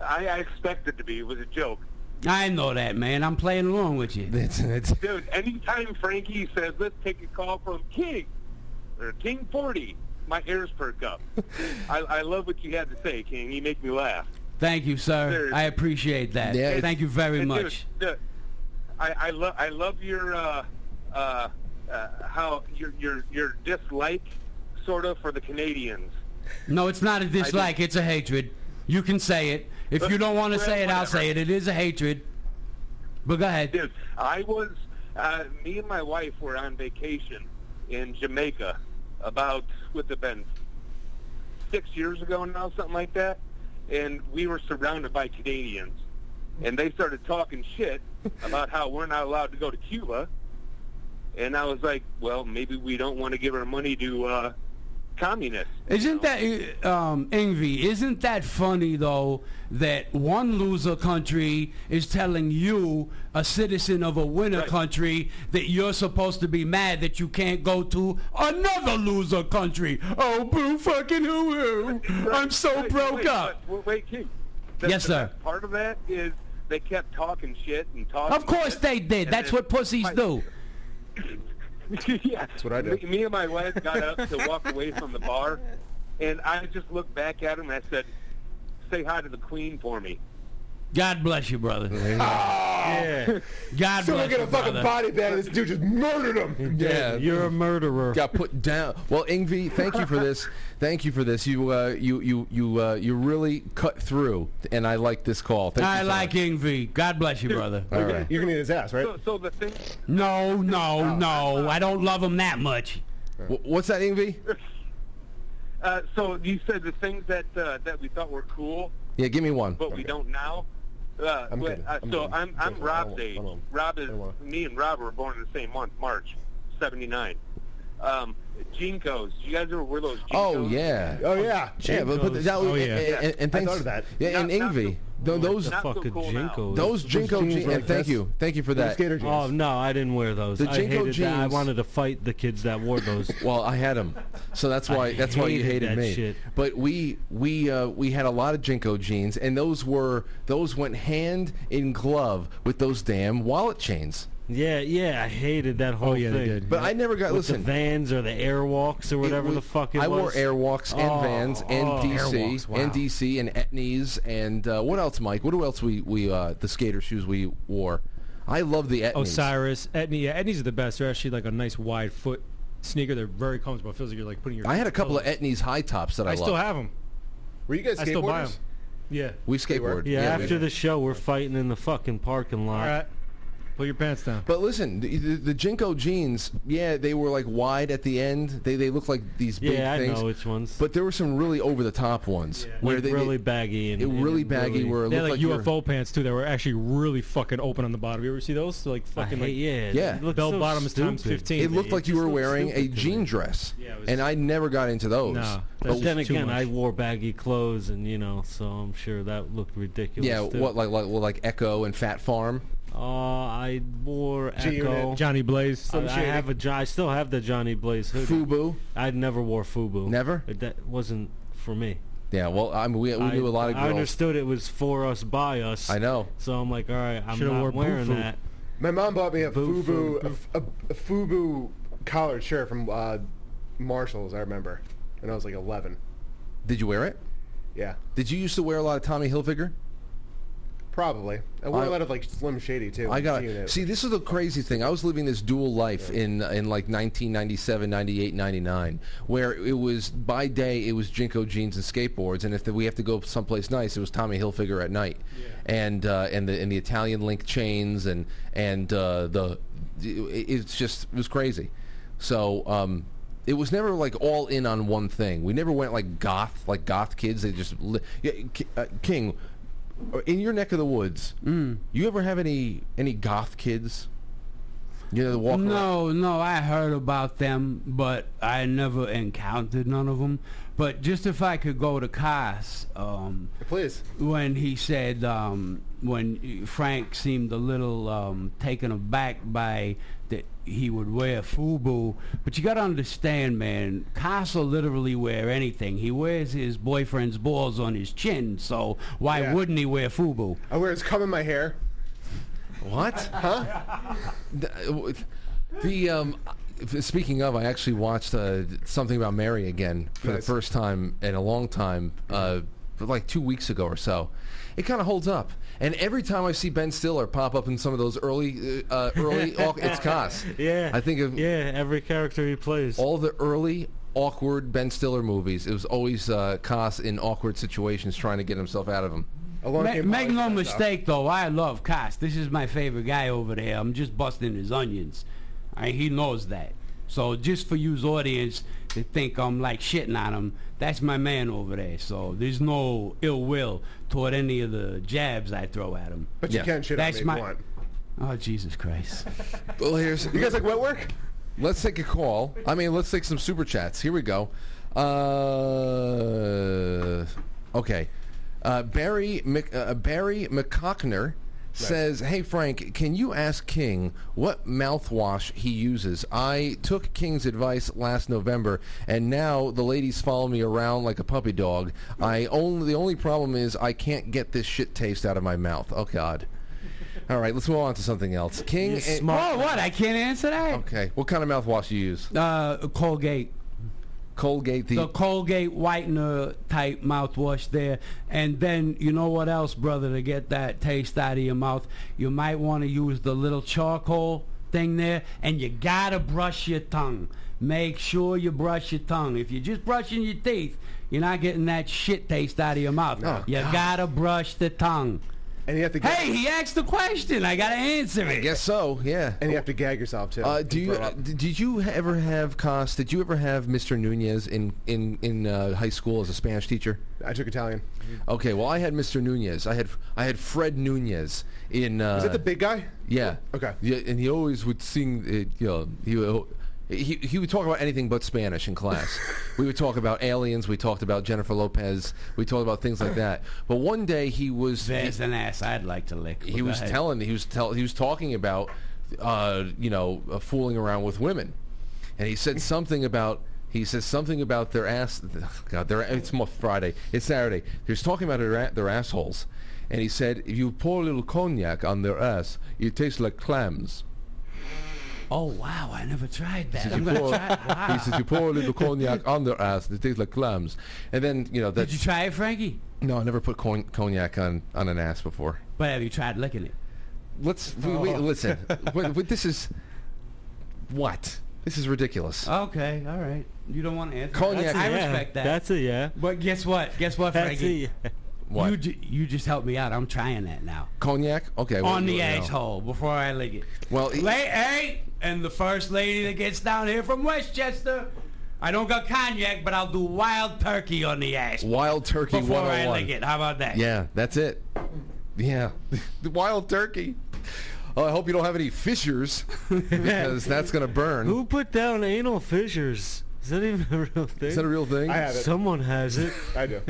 M: I, I expected to be. It was a joke.
H: I know that, man. I'm playing along with you.
A: It's, it's,
M: Dude, anytime Frankie says, let's take a call from King, or King forty, my ears perk up. I, I love what you had to say, King. You make me laugh.
H: Thank you, sir.
M: Seriously.
H: I appreciate that.
A: Yeah,
H: Thank you very
M: And
H: much.
M: Dude, dude, I, I, lo- I love your, uh, uh, uh, how, your, your, your dislike, sort of, for the Canadians.
H: No, it's not a dislike. It's a hatred. You can say it. If you don't want to say it, I'll say it. It is a hatred. But go ahead.
M: Dude, I was, uh, me and my wife were on vacation in Jamaica about, would have been six years ago now, something like that. And we were surrounded by Canadians. And they started talking shit about how we're not allowed to go to Cuba. And I was like, well, maybe we don't want to give our money to uh, communists.
H: Isn't that, um, Ingvi, isn't that funny, though, that one loser country is telling you, a citizen of a winner
M: Right.
H: country, that you're supposed to be mad that you can't go to another loser country? Oh, boo fucking hoo-hoo. I'm so
M: Wait,
H: broke
M: wait,
H: up.
M: Wait, wait, King. The,
H: Yes,
M: the
H: sir.
M: best part of that is they kept talking shit and talking
H: Of course
M: shit,
H: they did.
M: and
H: That's
M: then
H: what pussies
M: my-
H: do.
M: Yeah.
C: That's what I do.
M: Me, me and my wife got up to walk away from the bar, and I just looked back at him and I said, say hi to the Queen for me.
H: God bless you, brother.
B: Yeah.
H: God
C: Someone
H: bless
C: get
H: you,
C: a fucking
H: brother.
C: body bag. This dude just murdered him.
A: yeah,
B: You're a murderer.
A: got put down. Well, Ingvi, thank you for this. Thank you for this. You, uh, you, you, you, uh, you really cut through, and I like this call. Thank
H: I
A: you so
H: like
A: much.
H: Ingvi. God bless you, brother.
A: All right.
C: You're gonna eat his ass, right?
M: So, so the thing,
H: No, no, no. I don't love him that much.
A: Wh- What's that, Ingvi?
M: uh, so you said the things that uh, that we thought were cool,
A: Yeah, give me one.
M: but we don't now. Uh,
C: I'm
M: but,
C: kidding.
M: uh,
C: I'm
M: so
C: kidding.
M: I'm I'm
C: I don't
M: Rob's
C: want- I
M: age.
C: don't want-
M: Rob is
C: I don't want-
M: me and Rob were born in the same month, March, seventy-nine. Um, Jinkos. You guys ever wear those Jinkos?
A: Oh yeah.
C: Oh yeah.
A: Yeah, but, but that was,
J: Oh, yeah.
A: and, and, and
C: I
A: thanks,
C: thought of that.
A: Yeah, and
M: Not- not
A: Ingvi,
M: so-
A: tho- those
M: Not so
B: Fucking
M: cool now.
B: Jinkos.
A: those Jinko
C: jeans
A: jeans.
C: were
A: And
C: like
A: thank
C: this.
A: you, thank you for
C: They're
A: that.
C: skater jeans.
B: Oh no, I didn't wear those.
A: The
B: I
A: Jinko
B: hated that. I
A: jeans-
B: wanted to fight the kids that wore those.
A: Well, I had them, so that's
B: I
A: why that's why you
B: hated
A: hated
B: that
A: me.
B: shit.
A: But we we uh, we had a lot of Jinko jeans, and those were those went hand in glove with those damn wallet chains.
B: Yeah, yeah, I hated that whole
J: Oh, yeah, they
B: thing.
J: did.
A: But I never got
B: With
A: listen.
B: the Vans or the Airwalks or whatever
A: was-
B: the fuck it
A: I
B: was.
A: wore Airwalks and
B: Oh,
A: Vans and
B: oh.
A: D C
J: Airwalks, wow.
A: and D C and Etnies and uh, what else, Mike? What else we we uh, the skater shoes we wore? I love the Etnies.
J: Osiris, Etnies. Yeah, Etnies are the best. They're actually like a nice wide foot sneaker. They're very comfortable. It feels like you're like putting your.
A: I had a couple of
J: clothes.
A: Etnies high tops that I,
J: I still
A: loved.
J: have them.
C: Were you guys
J: I still buy
C: skateboarders?
J: them. Yeah.
A: We skateboard.
B: Yeah,
A: we
B: after
A: did.
B: the show, we're fighting in the fucking parking lot.
J: All right. Pull your pants down.
A: But listen, the, the, the Jinko jeans, yeah, they were like wide at the end. They they looked like these big
B: Yeah, I
A: things.
B: know which ones.
A: But there were some really over the top ones where
B: Like
A: they
B: really
A: they,
B: baggy and,
A: it
B: and
A: really baggy
B: really-
A: where it
J: They had
A: looked
J: like,
A: like you
J: U
A: were-
J: F O pants too that were actually really fucking open on the bottom. You ever see those? They're like
B: I
J: fucking
B: hate,
J: like
B: yeah,
A: Yeah.
B: it looked
J: bell
B: so
J: bottoms times
B: stupid.
J: fifteen.
A: It looked like you
B: just
A: were
B: looked
A: wearing a
B: stupid to
A: jean
B: me.
A: dress,
J: Yeah, it was-
A: and I never got into those.
J: No,
A: But
J: that's
B: But then
J: too
B: again,
J: much.
B: I wore baggy clothes, and you know, so I'm sure that looked ridiculous.
A: yeah,
B: too.
A: what like like well, like Echo and Fat Farm.
B: Uh, I wore
C: G-Unit,
B: Echo.
J: Johnny Blaze.
B: I,
J: Some
B: I
J: shit.
B: have a. Jo- I still have the Johnny Blaze hoodie.
A: Fubu.
B: I never wore Fubu.
A: Never?
B: It- That wasn't for me.
A: Yeah, well, I mean, we, we
B: I,
A: knew a lot of
B: I
A: girls.
B: understood it was for us, by us.
A: I know.
B: So I'm like, all right, I'm
J: Should've
B: not
J: wore
B: wearing
J: Boo-Foo.
B: that.
C: My mom bought me a
B: Boo
C: FUBU,
B: Foo.
C: a, a, a FUBU collared shirt from uh, Marshalls. I remember, and I was like eleven.
A: Did you wear it?
C: Yeah,
A: Did you used to wear a lot of Tommy Hilfiger?
C: probably. I wore
A: I-
C: a lot of like Slim Shady too.
A: I got
C: G-Unit.
A: see. This is the crazy thing. I was living this dual life in in like nineteen ninety-seven, ninety-eight, ninety-nine, where it was by day it was Jinko jeans and skateboards, and if the, we have to go someplace nice, it was Tommy Hilfiger at night, and uh, and the and the Italian link chains and and uh, the it, it's just it was crazy. So. Um, It was never like all in on one thing. We never went like goth, like goth kids. They just li- yeah, Ki- uh, King. In your neck of the woods,
H: Mm.
A: you ever have any any goth kids? You know, the walk
H: No, no, I heard about them, but I never encountered none of them. But just if I could go to Cass, um,
C: please.
H: When he said, um, when Frank seemed a little um, taken aback by that he would wear FUBU, but you got to understand, man, Cass will literally wear anything. He wears his boyfriend's balls on his chin, so why
C: Yeah.
H: wouldn't he wear FUBU?
C: I wear his cum in my hair.
A: What?
C: Huh?
A: The, the um, speaking of, I actually watched uh, Something About Mary again for
C: Nice.
A: the first time in a long time, uh, like two weeks ago or so. It kind of holds up, and every time I see Ben Stiller pop up in some of those early, uh, early, au- it's Cass.
B: Yeah.
A: I think of
B: yeah every character he plays.
A: all the early awkward Ben Stiller movies. It was always uh, Cass in awkward situations trying to get himself out of them.
H: Ma- make no mistake, though, I love Cass. This is my favorite guy over there. I'm just busting his onions. I he knows that. So just for you's audience to think I'm like shitting on him, that's my man over there. So there's no ill will toward any of the jabs I throw at him.
C: But you can shit on
H: that's
C: me if
H: my,
C: you want.
H: Oh, Jesus Christ.
A: Well, here's
C: You guys like wet work?
A: Let's take a call. I mean, let's take some super chats. Here we go. Uh, okay. Uh, Barry Mc, uh, Barry McCockner says, "Hey Frank, can you ask King what mouthwash he uses? I took King's advice last November, and now the ladies follow me around like a puppy dog. I only the only problem is I can't get this shit taste out of my mouth. Oh God." All right, let's move on to something else. King, and,
H: Whoa, what? I can't answer that.
A: Okay, what kind of mouthwash do you use?
H: Uh, Colgate.
A: Colgate, the,
H: the Colgate whitener type mouthwash there. And then you know what else, brother, to get that taste out of your mouth, you might want to use the little charcoal thing there, and you gotta brush your tongue. Make sure you brush your tongue. If you're just brushing your teeth, you're not getting that shit taste out of your mouth.
C: Oh,
H: you
C: God.
H: gotta brush the tongue.
C: And you have to. Gag
H: Hey, he asked the question. I gotta answer
A: I
H: it.
A: guess so. Yeah.
C: And you have to gag yourself too.
A: Uh, do
C: and
A: you
C: throw up.
A: d- did you ever have Cos? Did you ever have Mister Nunez in in in uh, high school as a Spanish teacher?
C: I took Italian.
A: Okay, well I had Mister Nunez. I had I had Fred Nunez in. Uh,
C: Is that the big guy?
A: Yeah.
C: Okay.
A: Yeah, and he always would sing. It, you know, he would. He, he would talk about anything but Spanish in class. We would talk about aliens. We talked about Jennifer Lopez. We talked about things like that. But one day he was.
H: There's an ass I'd like to lick.
A: He
H: Go
A: was
H: ahead.
A: telling. He was tell. He was talking about, uh, you know, uh, fooling around with women, and he said something about. He says something about their ass. God, their it's mo- Friday. It's Saturday. He was talking about their a- their assholes, and he said, if you pour a little cognac on their ass, it tastes like clams.
H: Oh wow! I never tried that.
A: He says,
H: I'm
A: you
H: gonna
A: pour,
H: try. Wow.
A: he says you pour a little cognac on their ass, it tastes like clams. And then you know that.
H: Did you try it, Frankie?
A: No, I never put con- cognac on, on an ass before.
H: But have you tried licking it?
A: Let's we, we, listen. Wait, wait, this is what? This is ridiculous.
H: Okay, all right. You don't want to answer.
A: Cognac.
H: That's a I
B: yeah.
H: respect that.
B: That's a yeah.
H: But guess what? Guess what,
B: That's a
H: Frankie?
B: yeah.
A: What?
H: You ju- you just helped me out. I'm trying that now.
A: Cognac? Okay. well,
H: On the
A: well, no.
H: asshole before I lick it.
A: Well, he-
H: La- hey, and the first lady that gets down here from Westchester, I don't got cognac, but I'll do wild turkey on the ass
A: Wild Turkey
H: before
A: one
H: I
A: oh one.
H: lick it. How about that?
A: Yeah, that's it. Yeah. The Wild Turkey. Oh, I hope you don't have any fissures because that's going to burn.
B: Who put down anal fissures? Is that even a real thing?
A: Is that a real thing?
C: I have it.
B: Someone has it.
C: I do.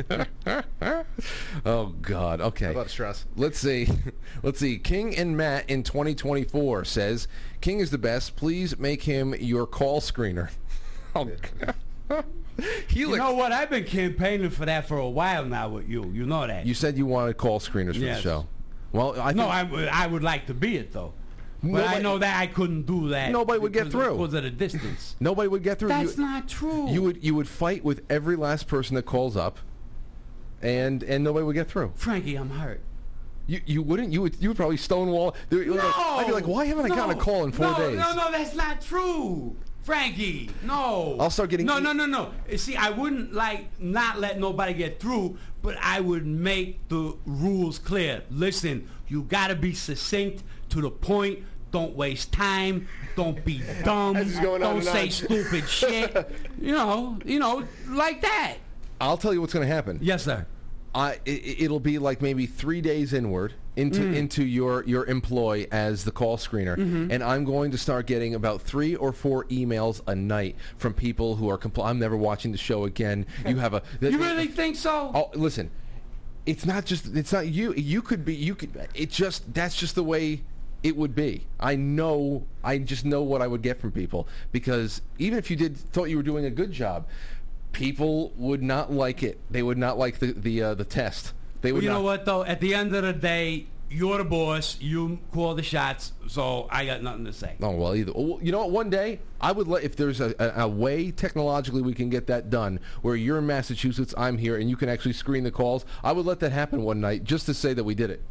A: Oh God. Okay.
C: How about stress?
A: Let's see. Let's see. King and Matt in twenty twenty-four says, King is the best. Please make him your call screener. Oh, God. He
H: You
A: licked-
H: know what? I've been campaigning for that for a while now with you. You know that.
A: You said you wanted call screeners for
H: Yes.
A: the show. Well, I
H: no,
A: think
H: I, would- I would like to be it, though. But I
A: Nobody-
H: know that I couldn't do that.
A: Nobody would get
H: because-
A: through.
H: Because of the distance.
A: nobody would get through.
H: That's
A: you,
H: not true.
A: You would you would fight with every last person that calls up, and and nobody would get through.
H: Frankie, I'm hurt.
A: You you wouldn't. You would you would probably stonewall. there-
H: No!
A: like- I'd be like, why haven't I
H: no,
A: gotten a call in four
H: no,
A: days?
H: No, no, that's not true. Frankie, no.
A: I'll start getting-
H: No, no, no, no. See, I wouldn't like not let nobody get through, but I would make the rules clear. Listen, you gotta be succinct, to the point. Don't waste time. Don't be dumb.
C: This is going on
H: Don't
C: and
H: say
C: on.
H: stupid shit. You know, you know, like that.
A: I'll tell you what's going to happen.
H: Yes, sir.
A: I it, it'll be like maybe three days inward into
H: Mm.
A: into your your employ as the call screener,
H: Mhm.
A: and I'm going to start getting about three or four emails a night from people who are compl- I'm never watching the show again. You have a
H: You really think so?
A: Oh, listen, it's not just it's not you. You could be you could. It just that's just the way it would be. I know. I just know what I would get from people because even if you did thought you were doing a good job, people would not like it. They would not like the the uh, the test. They would
H: you
A: not.
H: know what, though? At the end of the day, you're the boss. You call the shots, so I got nothing to say.
A: Oh well, either well, you know what? One day I would let if there's a, a, a way technologically we can get that done, where you're in Massachusetts, I'm here, and you can actually screen the calls. I would let that happen one night just to say that we did it.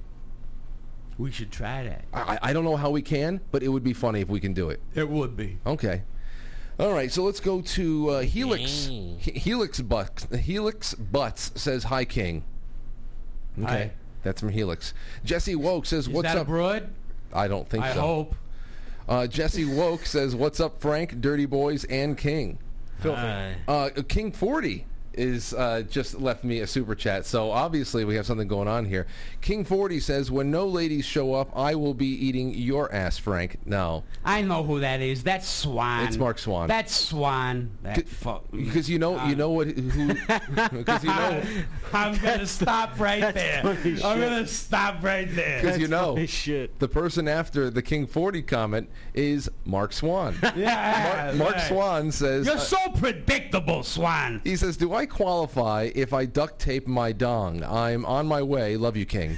H: We should try that.
A: I, I don't know how we can, but it would be funny if we can do it.
H: It would be.
A: Okay. All right, so let's go to uh, Helix. He- Helix Butts. Helix Butts says, "Hi, King." Okay,
H: Hi.
A: that's from Helix. Jesse Woke says,
H: Is
A: "What's
H: that
A: up?"
H: abroad?
A: I don't think
H: I
A: so.
H: hope.
A: Uh, Jesse Woke says, "What's up, Frank, Dirty Boys, and King?"
C: Filthy.
B: Hi.
A: Uh, King forty is uh, just left me a super chat, so obviously we have something going on here. King forty says, "When no ladies show up, I will be eating your ass, Frank." No,
H: I know who that is. That's Swan.
A: it's Mark Swan.
H: That's Swan. That fuck.
A: Because you know, you know what? Who? Because you know,
H: I'm gonna stop right
B: that's
H: there.
B: funny
H: I'm
B: shit.
H: gonna stop right there.
A: because you know,
B: funny shit.
A: the person after the King forty comment is Mark Swan.
H: Yeah,
A: Mark, Mark
H: right.
A: Swan says,
H: You're
A: uh,
H: so predictable, Swan.
A: he says, "Do I qualify if I duct tape my dong? I'm on my way. Love you, King."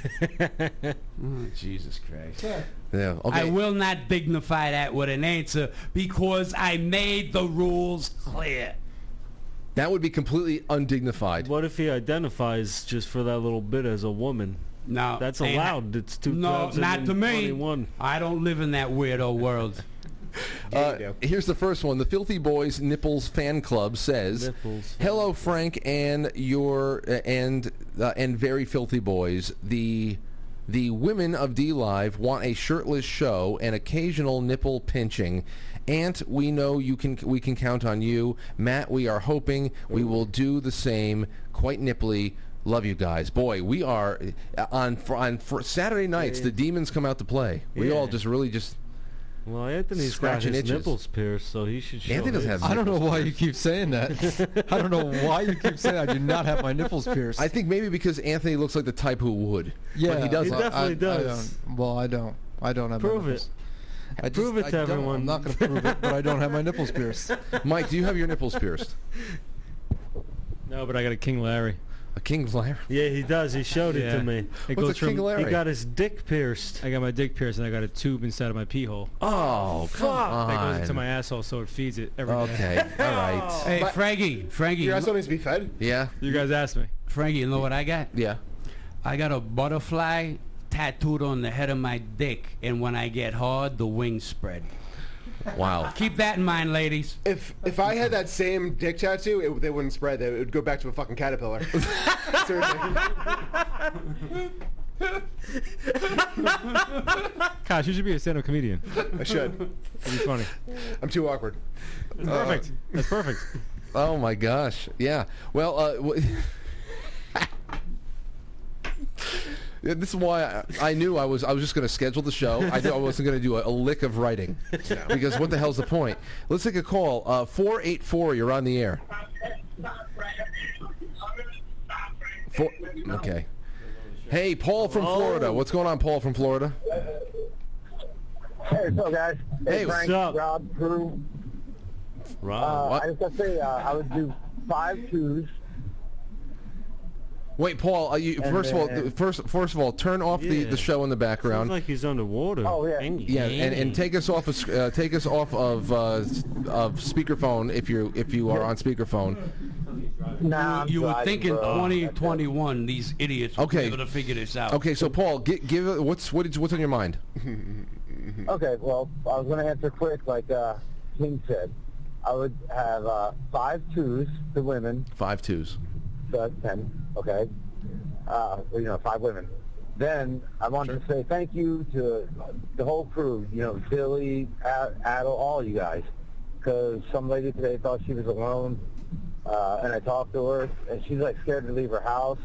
H: Oh, Jesus Christ.
A: Yeah. Okay.
H: I will not dignify that with an answer because I made the rules clear.
A: That would be completely undignified.
B: What if he identifies just for that little bit as a woman?
H: No,
B: That's
H: ain't
B: allowed. It's two
H: No,
B: thousand
H: not to me.
B: twenty-one.
H: I don't live in that weirdo world.
A: Uh, here's the first one. The Filthy Boys Nipples Fan Club says,
B: Nipples.
A: "Hello, Frank, and your uh, and uh, and very filthy boys. The the women of D Live want a shirtless show and occasional nipple pinching. Ant, we know you can. We can count on you. Matt, we are hoping we will do the same. Quite nipply." Love you guys. Boy, we are uh, on fr- on fr- Saturday nights.
B: Yeah.
A: The demons come out to play. We
B: Yeah.
A: all just really just.
B: Well, Anthony's got
A: Scratching
B: his
A: itches.
B: nipples pierced, so he should show
A: Anthony doesn't
B: his.
A: have
I: I don't know why you keep saying that. I don't know why you keep saying I do not have my nipples pierced.
A: I think maybe because Anthony looks like the type who would.
I: yeah,
A: but he does.
B: He
A: not.
B: definitely
I: I, I
B: does.
I: don't. Well, I don't. I don't have
B: Prove
I: my
B: it.
I: nipples. I just,
B: Prove it
I: I
B: to
I: don't.
B: everyone.
I: I'm not going to prove it, but I don't have my nipples pierced.
A: Mike, do you have your nipples pierced?
J: No, but I got a King Larry.
A: A King Larry?
B: Yeah, he does. He showed it
J: Yeah.
B: to me.
J: It
A: What's
J: goes
A: a King
J: from-
A: Larry?
B: He got his dick pierced.
J: I got my dick pierced and I got a tube inside of my pee hole.
A: Oh, come on.
J: That goes into my asshole, so it feeds it every day.
A: Okay, all right.
H: Hey, Frankie, Frankie.
C: Your
H: you-
C: asshole needs to be fed?
A: Yeah,
J: You guys asked me.
H: Frankie, you know what I got?
A: yeah.
H: I got a butterfly tattooed on the head of my dick, and when I get hard, the wings spread.
A: Wow.
H: Keep that in mind, ladies.
C: If if I had that same dick tattoo, it, they wouldn't spread. It would go back to a fucking caterpillar. Seriously.
J: Gosh, you should be a stand-up comedian.
C: I should.
J: It'd be funny.
C: I'm too awkward.
J: That's perfect. That's perfect.
A: Oh my gosh. Yeah. Well, uh, w- Yeah, this is why I, I knew I was I was just going to schedule the show. I knew I wasn't going to do a, a lick of writing because what the hell's the point? Let's take a call. Uh, four eight four. You're on the air. Four, okay. Hey, Paul from Florida. What's going on, Paul from Florida?
T: Hey, what's up, guys?
A: Hey,
T: Frank,
A: what's up?
T: Rob, Drew.
B: Rob.
T: Uh, I just got to say, uh, I would do five twos.
A: Wait, Paul. Are you,
T: And
A: first of all,
T: then-
A: th- first first of all, turn off the,
B: Yeah.
A: the show in the background.
B: Sounds like he's underwater.
T: Oh, yeah.
A: Yeah, and, and take us off of sc- uh, take us off of uh, s- of speakerphone if you if you are on speakerphone.
T: Nah, I'm
H: You were
T: driving,
H: thinking
T: bro.
H: twenty twenty-one, these idiots would
A: Okay.
H: be able to figure this out.
A: Okay, so Paul, gi- give it- what's what is, what's on your mind?
T: Okay, well, I was going to answer quick, like uh, King said. I would have uh, five twos to women,
A: Five twos.
T: so that's ten, okay? Uh, well, you know, five women. Then I wanted to say thank you to the whole crew, you know, Billy, Ad- Adel, all you guys, because some lady today thought she was alone, uh, and I talked to her, and she's like scared to leave her house,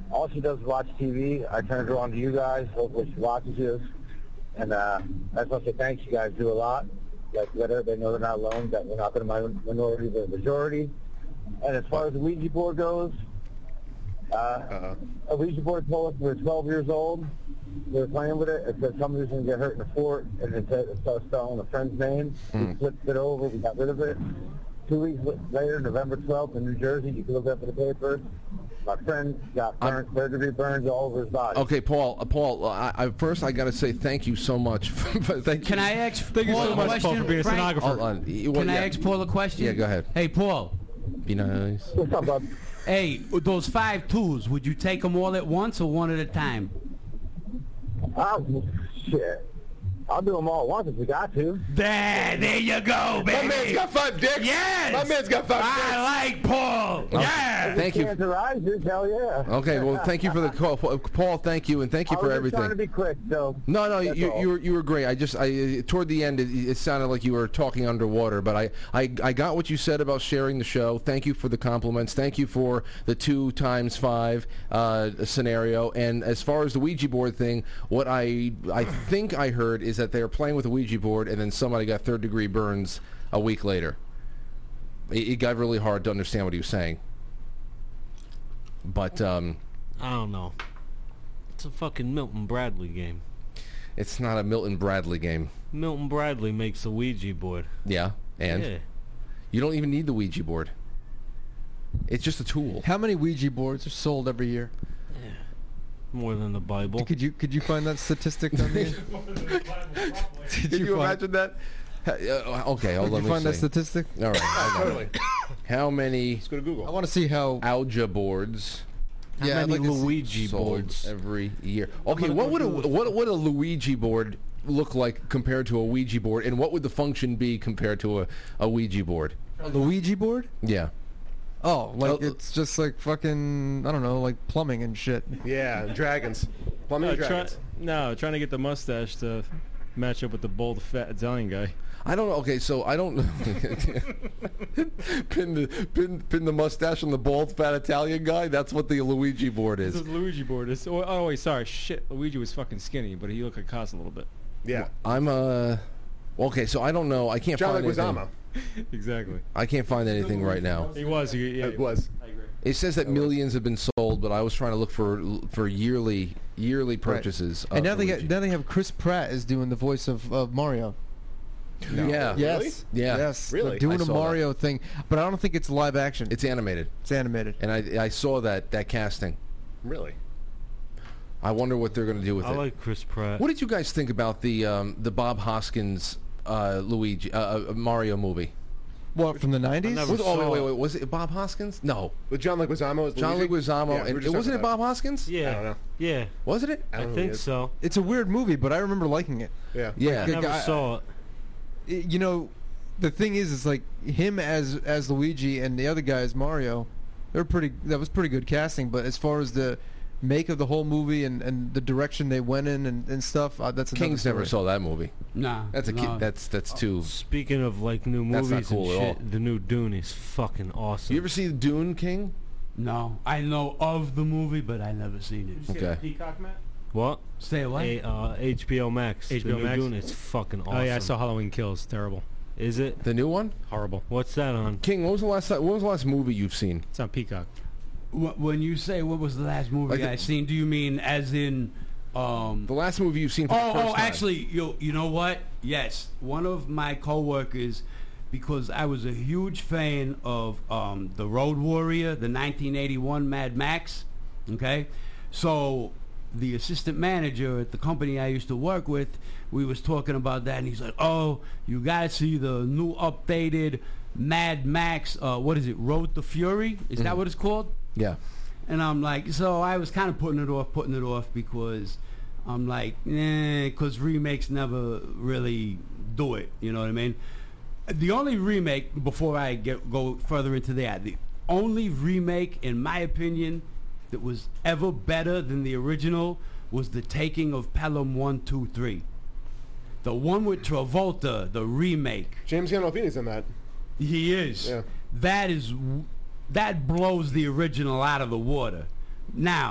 T: all she does is watch T V. I turned her on to you guys. Hopefully she watches you. And uh, I just want to say thanks. You guys do a lot. Like, let everybody know they're not alone, that we're not the minority, the majority. And as far as the Ouija board goes, uh, uh-huh. a Ouija board told us we were twelve years old. We were playing with it. It said somebody was going to get hurt in the fort, and it said it started spelling a friend's name. Mm. We flipped it over. We got rid of it. Two weeks later, November twelfth in New Jersey, you can look up in the paper. My friend got burnt, third degree burns all over his body.
A: Okay, Paul. Uh, Paul, I, I, first I got to say thank you so much. thank
H: Can
A: you.
H: I ask
J: Thank you
H: Paul
J: so
H: a
J: much,
H: question?
J: Paul, for being a
H: Frank?
J: stenographer.
A: Hold on. Well,
H: Can I
A: yeah.
H: ask Paul a question?
A: Yeah, go ahead.
H: Hey, Paul.
A: Be nice.
T: What's up, bud?
H: Hey, those five tools, would you take them all at once or one at a time?
T: Oh, shit. I'll do them all at once if we got to.
H: There, there you go, baby.
C: My man's got five dicks.
H: Yes.
C: My man's got five dicks.
H: I like Paul.
A: Oh,
H: Yeah.
A: Thank you.
T: Cancer rises, hell yeah.
A: Okay, well, thank you for the call, Paul. Thank you, and thank you
T: I
A: for
T: was just
A: everything.
T: trying to be quick, so.
A: No, no,
T: that's
A: you,
T: all.
A: you were you were great. I just I toward the end it, it sounded like you were talking underwater, but I, I I got what you said about sharing the show. Thank you for the compliments. Thank you for the two times five uh, scenario. And as far as the Ouija board thing, what I I think I heard is that they were playing with a Ouija board, and then somebody got third degree burns a week later. It, it got really hard to understand what he was saying. But um,
B: I don't know. It's a fucking Milton Bradley game.
A: It's not a Milton Bradley game.
B: Milton Bradley makes a Ouija board.
A: Yeah, and
B: Yeah.
A: you don't even need the Ouija board. It's just a tool.
I: How many Ouija boards are sold every year?
B: More than the Bible.
I: Could you could you find that statistic on the?
A: Did you,
I: find-
A: imagine that? Uh, okay, hold
I: Did
A: on.
I: you find that statistic?
A: All right. hold on.
C: Totally.
A: How many
C: Let's go to Google.
I: I want to see how.
A: Ouija boards
B: How
I: Yeah, I'd
B: many
I: like to see-
B: Luigi
A: sold
B: boards?
A: every year? Okay,
B: gonna
A: what
B: go
A: would a
B: do this.
A: what would a Luigi board look like compared to a Ouija board, and what would the function be compared to a, a Ouija board?
I: A Luigi board?
A: Yeah.
I: Oh, like
A: Uh,
I: it's just like fucking I don't know, like plumbing and shit.
C: Yeah, dragons. Plumbing
J: No, try,
C: dragons.
J: no, trying to get the mustache to match up with the bald, fat Italian guy.
A: I don't know. Okay, so I don't pin the pin pin the mustache on the bald fat Italian guy. That's what the Luigi board
J: This
A: is.
J: is Luigi board. It's, oh, oh, wait, sorry. Shit, Luigi was fucking skinny, but he looked like Cos a little bit.
C: Yeah.
A: I'm uh okay, so I don't know. I can't
C: John
A: find anything.
C: Leguizamo.
J: Exactly.
A: I can't find anything right now.
J: He was. He, yeah,
C: It was.
J: I agree.
A: It says that millions have been sold, but I was trying to look for for yearly yearly purchases.
I: And
A: of
I: now they
A: Luigi.
I: get now they have Chris Pratt is doing the voice of, of Mario.
A: Yeah.
I: Yes.
A: Yeah.
I: Yes.
C: Really?
I: They're doing
A: I
I: a
A: saw
I: Mario thing, but I don't think it's live action.
A: It's animated,
I: It's animated.
A: and I I saw that that casting.
C: Really?
A: I wonder what they're going to do with
B: I
A: it.
B: like Chris Pratt.
A: What did you guys think about the um, the Bob Hoskins uh, Luigi uh, uh, Mario movie?
I: What, from the nineties?
B: never
A: Was, oh wait
B: saw
A: wait
B: it.
A: wait was it Bob Hoskins? No,
C: With John Leguizamo as
A: John
C: Luigi?
A: Leguizamo,
C: Yeah, we
A: and
C: were just
A: wasn't it
C: talking
A: Bob Hoskins?
B: Yeah.
C: I don't know.
B: Yeah.
A: Wasn't it?
C: I
B: I
C: don't know who he
B: think
C: is.
B: so.
I: It's a weird movie, but I remember liking it.
C: Yeah.
A: Yeah.
B: I never
I: I-
B: saw it.
I: I- You know, the thing is, it's like him as as Luigi and the other guy as Mario. They're pretty. That was pretty good casting. But as far as the make of the whole movie and, and the direction they went in and, and stuff, uh, that's another
A: Kings never
I: story.
A: saw that movie.
H: Nah.
A: That's a
H: no.
A: kid. That's that's too.
B: Speaking of like new
A: That's
B: movies
A: not cool
B: and
A: at
B: shit,
A: all.
B: the new Dune is fucking awesome.
A: You ever see Dune, King?
H: No. I know of the movie, but I never seen it.
A: Okay.
J: Peacock, Matt?
B: What?
H: Say what?
B: A, uh, H B O Max.
J: H B O
B: the new
J: Max?
B: Dune is fucking awesome.
J: Oh, yeah, I saw Halloween Kills. Terrible.
B: Is it?
A: The new one?
J: Horrible.
B: What's that on?
A: King, when was the last time, when was the last movie you've seen?
J: It's on Peacock.
H: Wh- When you say what was the last movie
A: Like the-
H: I seen, do you mean as in um
A: The last movie you've seen for
H: Oh,
A: the first
H: oh,
A: time.
H: actually, you you know what? Yes, one of my coworkers, because I was a huge fan of um, the Road Warrior, the nineteen eighty-one Mad Max. Okay, so the assistant manager at the company I used to work with, we was talking about that, and he's like, "Oh, you gotta see the new updated Mad Max. Uh, what is it? Road to Fury? Is that
A: Mhm.
H: what it's called?"
A: Yeah.
H: And I'm like, so I was kind of putting it off, putting it off because I'm like, eh, because remakes never really do it. You know what I mean? The only remake, before I get go further into that, the only remake, in my opinion, that was ever better than the original was The Taking of Pelham one, two, three. The one with Travolta, the remake.
C: James Gandolfini's in that.
H: He is.
C: Yeah.
H: That is, that blows the original out of the water. Now,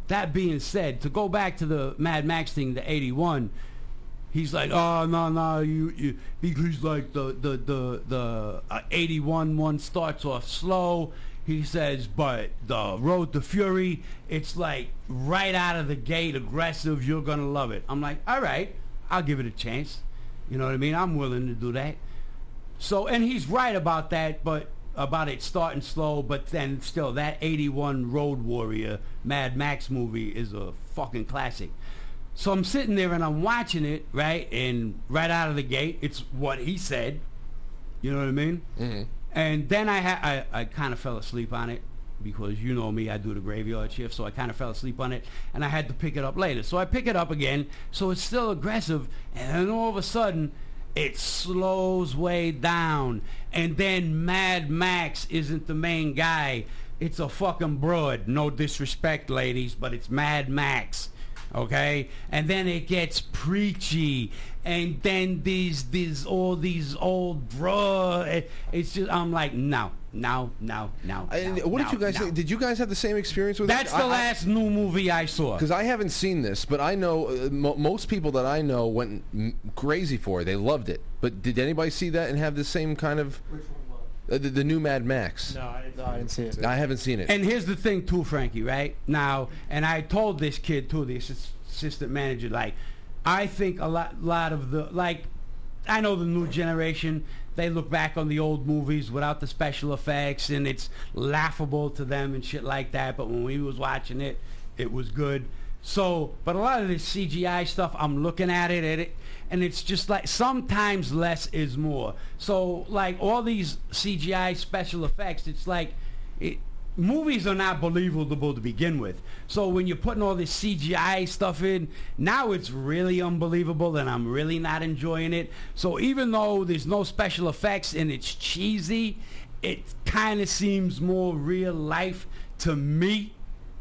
H: that being said, to go back to the Mad Max thing, the eighty-one, he's like, oh no no you, you because like the the the the uh, eighty-one one starts off slow. He says, but the Road to Fury, it's like right out of the gate, aggressive. You're gonna love it. I'm like, all right, I'll give it a chance. You know what I mean? I'm willing to do that. So, and he's right about that, but about it starting slow, but then still that eighty-one Road Warrior Mad Max movie is a fucking classic. So I'm sitting there and I'm watching it, right? And right out of the gate, it's what he said. You know what I mean?
A: Mm-hmm.
H: And then I, ha- I I kind of fell asleep on it because you know me, I do the graveyard shift, so I kind of fell asleep on it, and I had to pick it up later. So I pick it up again, so it's still aggressive, and then all of a sudden, it slows way down, and then Mad Max isn't the main guy. It's a fucking broad. No disrespect, ladies, but it's Mad Max. Okay? And then it gets preachy, and then these these all these old bro. It's just I'm like no, no, no, no.
A: I,
H: no
A: what
H: no,
A: did you guys
H: no.
A: think? Did you guys have the same experience with
H: That's
A: it?
H: the
A: I,
H: last I, new movie I saw.
A: Because I haven't seen this, but I know uh, mo- most people that I know went m- crazy for it. They loved it. But did anybody see that and have the same kind of? Which one was? Uh, the, the new Mad Max.
J: No, I didn't,
I: No, I didn't see it.
A: I haven't seen it.
H: And here's the thing too, Frankie, right? Now, and I told this kid too, the assist- assistant manager, like, I think a lot, lot of the, like, I know the new generation, they look back on the old movies without the special effects, and it's laughable to them and shit like that, but when we was watching it, it was good. So, but a lot of this C G I stuff, I'm looking at it, at it, and it's just like, sometimes less is more. So, like, all these C G I special effects, it's like, it, movies are not believable to begin with. So when you're putting all this C G I stuff in, now it's really unbelievable, and I'm really not enjoying it. So even though there's no special effects and it's cheesy, it kind of seems more real life to me,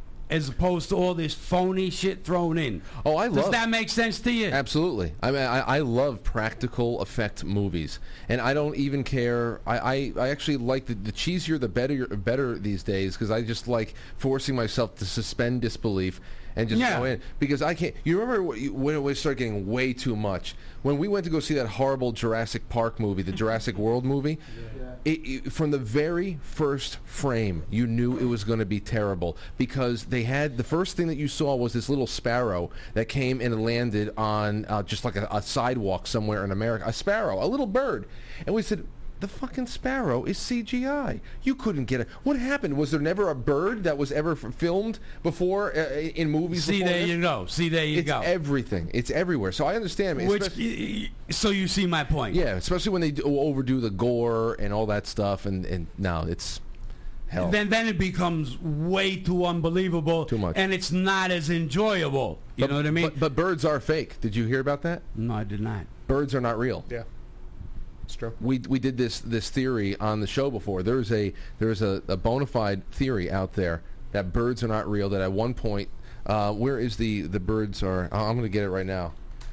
H: as opposed to all this phony shit thrown in.
A: Oh, I love.
H: Does that make sense to you?
A: Absolutely. I mean, I, I love practical effect movies, and I don't even care. I, I, I actually like the, the cheesier, the better, better these days, because I just like forcing myself to suspend disbelief and just
H: Yeah.
A: go in. Because I can't. You remember what you- when it was started getting way too much? When we went to go see that horrible Jurassic Park movie, the Jurassic World movie. It, it, from the very first frame, you knew it was going to be terrible, because they had, the first thing that you saw was this little sparrow that came and landed on uh, just like a, a sidewalk somewhere in America. A sparrow, a little bird. And we said, the fucking sparrow is C G I. You couldn't get it. What happened? Was there never a bird that was ever f- filmed before uh, in movies?
H: See,
A: before
H: there
A: this?
H: you go. See, there you
A: it's
H: go.
A: everything. It's everywhere. So I understand.
H: Which,
A: especially-
H: so you see my point.
A: yeah, especially when they do overdo the gore and all that stuff, and, and no, it's hell.
H: Then, then it becomes way too unbelievable.
A: Too much.
H: And it's not as enjoyable. You
A: But-
H: know what I mean?
A: But, but birds are fake. Did you hear about that?
H: No, I did not.
A: Birds are not real.
C: Yeah, it's true.
A: We we did this this theory on the show before. There's a there's a, a bona fide theory out there that birds are not real. That at one point, uh, where is the the birds are? Oh, I'm going to get it right now.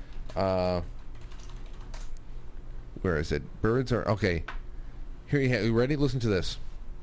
A: Uh, where is it? Birds are okay. Here you have. You ready? Listen to this.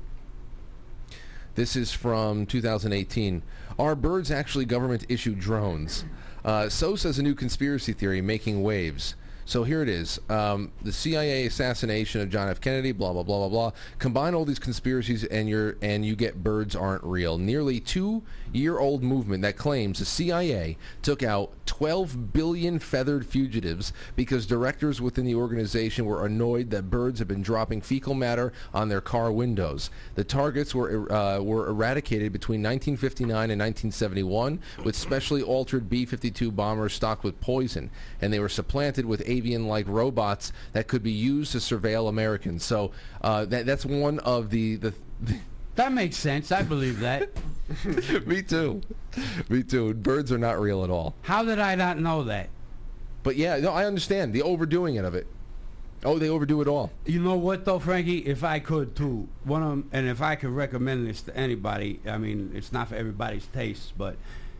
A: This is from two thousand eighteen. Are birds actually government-issued drones? Uh, so says a new conspiracy theory making waves. So here it is. Um, the C I A assassination of John F. Kennedy, blah, blah, blah, blah, blah. Combine all these conspiracies and you're, and you get birds aren't real. Nearly two-year-old movement that claims the C I A took out twelve billion feathered fugitives because directors within the organization were annoyed that birds had been dropping fecal matter on their car windows. The targets were, uh, were eradicated between nineteen fifty-nine and nineteen seventy-one with specially altered B fifty-two bombers stocked with poison, and they were supplanted with avian-like robots that could be used to surveil Americans. So uh, that, that's one of the... the
H: That makes sense. I believe that.
A: Me too. Me too. Birds are not real at all.
H: How did I not know that?
A: But yeah, no, I understand the overdoing it of it. Oh, they overdo it all.
H: You know what, though, Frankie? If I could, too, one of 'em, and if I could recommend this to anybody, I mean, it's not for everybody's taste, but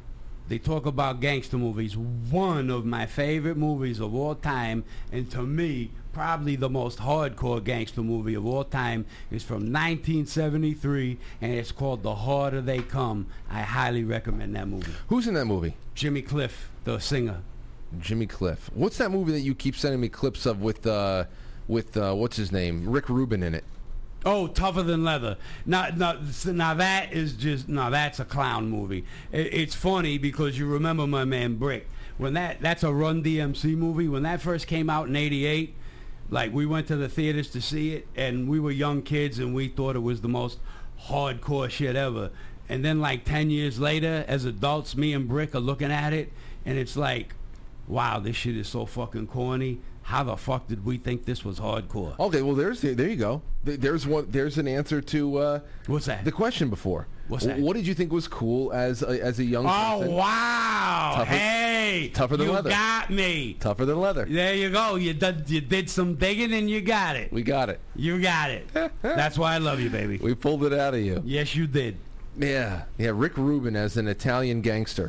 H: they talk about gangster movies. One of my favorite movies of all time, and to me, probably the most hardcore gangster movie of all time, is from nineteen seventy-three, and it's called The Harder They Come. I highly recommend that movie.
A: Who's in that movie?
H: Jimmy Cliff, the singer.
A: Jimmy Cliff. What's that movie that you keep sending me clips of with, uh, with uh, what's his name? Rick Rubin in it.
H: Oh, Tougher Than Leather. Now, now, now that is just, now that's a clown movie. It, it's funny because you remember my man Brick. When that, that's a Run D M C movie. When that first came out in eighty-eight, like we went to the theaters to see it, and we were young kids, and we thought it was the most hardcore shit ever. And then like ten years later, as adults, me and Brick are looking at it, and it's like, wow, this shit is so fucking corny. How the fuck did we think this was hardcore?
A: Okay, well, there's there you go. There's one. There's an answer to uh,
H: what's that?
A: The question before.
H: What's that?
A: What did you think was cool as a, as a young?
H: Oh
A: person?
H: wow!
A: Tougher,
H: hey,
A: tougher than
H: you
A: leather.
H: You got me.
A: Tougher than leather.
H: There you go. You did you did some digging and you got it.
A: We got it.
H: You got it. That's why I love you, baby.
A: We pulled it out of you.
H: Yes, you did.
A: Yeah, yeah. Rick Rubin as an Italian gangster.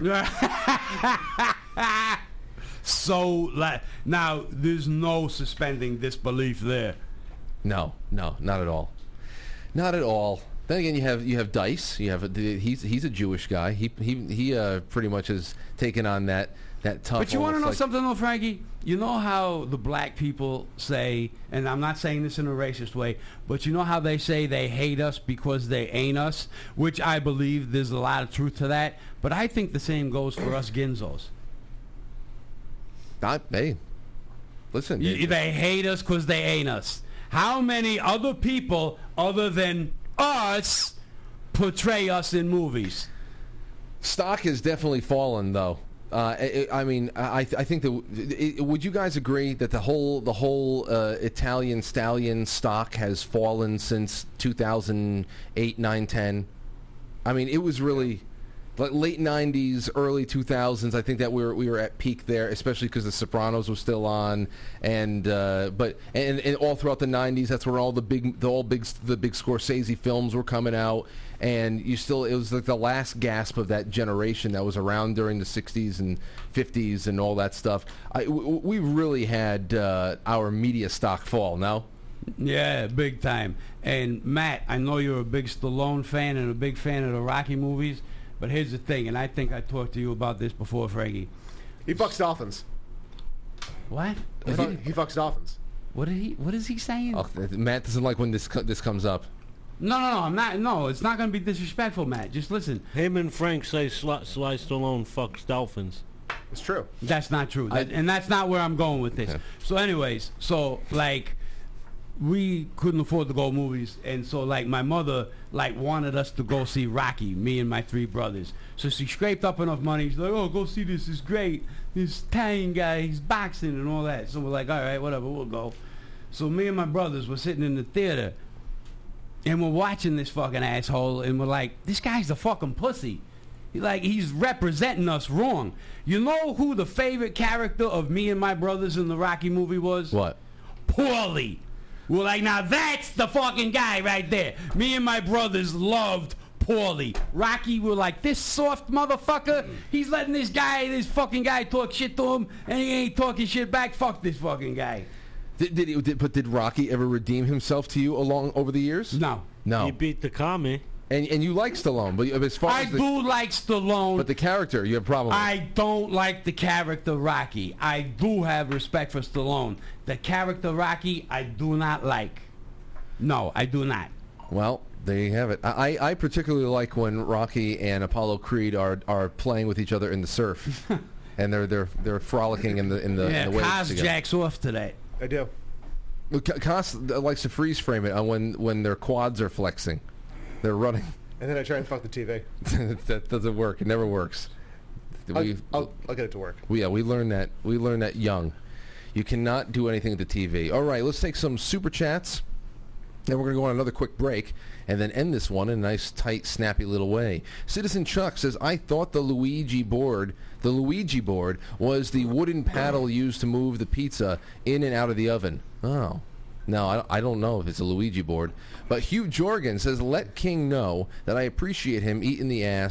H: So like, now there's no suspending disbelief there.
A: No, no, not at all, not at all. Then again, you have you have Dice. You have a, he's he's a Jewish guy. He he he uh, pretty much has taken on that that tough.
H: But you want to know
A: like,
H: something, though, Frankie? You know how the black people say, and I'm not saying this in a racist way, but you know how they say they hate us because they ain't us, which I believe there's a lot of truth to that. But I think the same goes for us Ginzos.
A: Not, hey, listen.
H: You, they hate us because they ain't us. How many other people other than us portray us in movies?
A: Stock has definitely fallen, though. Uh, I, I mean, I, I think that. It, would you guys agree that the whole the whole uh, Italian stallion stock has fallen since two thousand eight, nine, ten? I mean, it was really. Like late nineties, early two thousands, I think that we were we were at peak there, especially because The Sopranos was still on, and uh, but and, and all throughout the nineties, that's where all the big the all big the big Scorsese films were coming out, and you still it was like the last gasp of that generation that was around during the sixties and fifties and all that stuff. I, w- we really had uh, our media stock fall. No.
H: Yeah, big time. And Matt, I know you're a big Stallone fan and a big fan of the Rocky movies. But here's the thing, and I think I talked to you about this before, Frankie.
C: He fucks dolphins.
H: What?
C: He, fu- he fucks dolphins.
H: What did he? What is he saying?
A: Oh, Matt doesn't like when this co- this comes up.
H: No, no, no. I'm not. No, it's not going to be disrespectful, Matt. Just listen.
B: Him and Frank say Sly, Sly Stallone fucks dolphins.
C: It's true.
H: That's not true, that, and that's not where I'm going with this.
A: Okay.
H: So, anyways, so like. We couldn't afford to go movies, and so like my mother like wanted us to go see Rocky, me and my three brothers. So she scraped up enough money. She's like, "Oh, go see this. It's great. This Italian guy, he's boxing and all that." So we're like, "All right, whatever, we'll go." So me and my brothers were sitting in the theater, and we're watching this fucking asshole, and we're like, "This guy's a fucking pussy. Like he's representing us wrong." You know who the favorite character of me and my brothers in the Rocky movie was?
A: What?
H: Paulie. We're like, now that's the fucking guy right there. Me and my brothers loved Paulie. Rocky, we're like, this soft motherfucker, he's letting this guy, this fucking guy talk shit to him, and he ain't talking shit back. Fuck this fucking guy.
A: Did, did, he, did but did Rocky ever redeem himself to you along over the years?
H: No.
A: No.
B: He beat the commie.
A: And and you like Stallone, but as far
H: I
A: as the,
H: do like Stallone.
A: But the character, you have a problem with.
H: I don't like the character Rocky. I do have respect for Stallone. The character Rocky, I do not like. No, I do not.
A: Well, there you have it. I, I particularly like when Rocky and Apollo Creed are are playing with each other in the surf, and they're they're they're frolicking in the in the,
H: yeah,
A: in the waves
H: Kaz
A: together.
H: jacks off to that.
C: I do.
A: Kaz likes to freeze frame it on when when their quads are flexing. They're running.
C: And then I try and fuck the T V.
A: That doesn't work. It never works.
C: I'll,
A: We,
C: I'll, I'll get it to work.
A: we, yeah, we learned that. We learned that young. You cannot do anything with the T V. All right, let's take some super chats. Then we're going to go on another quick break and then end this one in a nice, tight, snappy little way. Citizen Chuck says, I thought the Luigi board, the Luigi board was the wooden paddle used to move the pizza in and out of the oven. Oh. No, I, I don't know if it's a Luigi board. But Hugh Jorgen says, let King know that I appreciate him eating the ass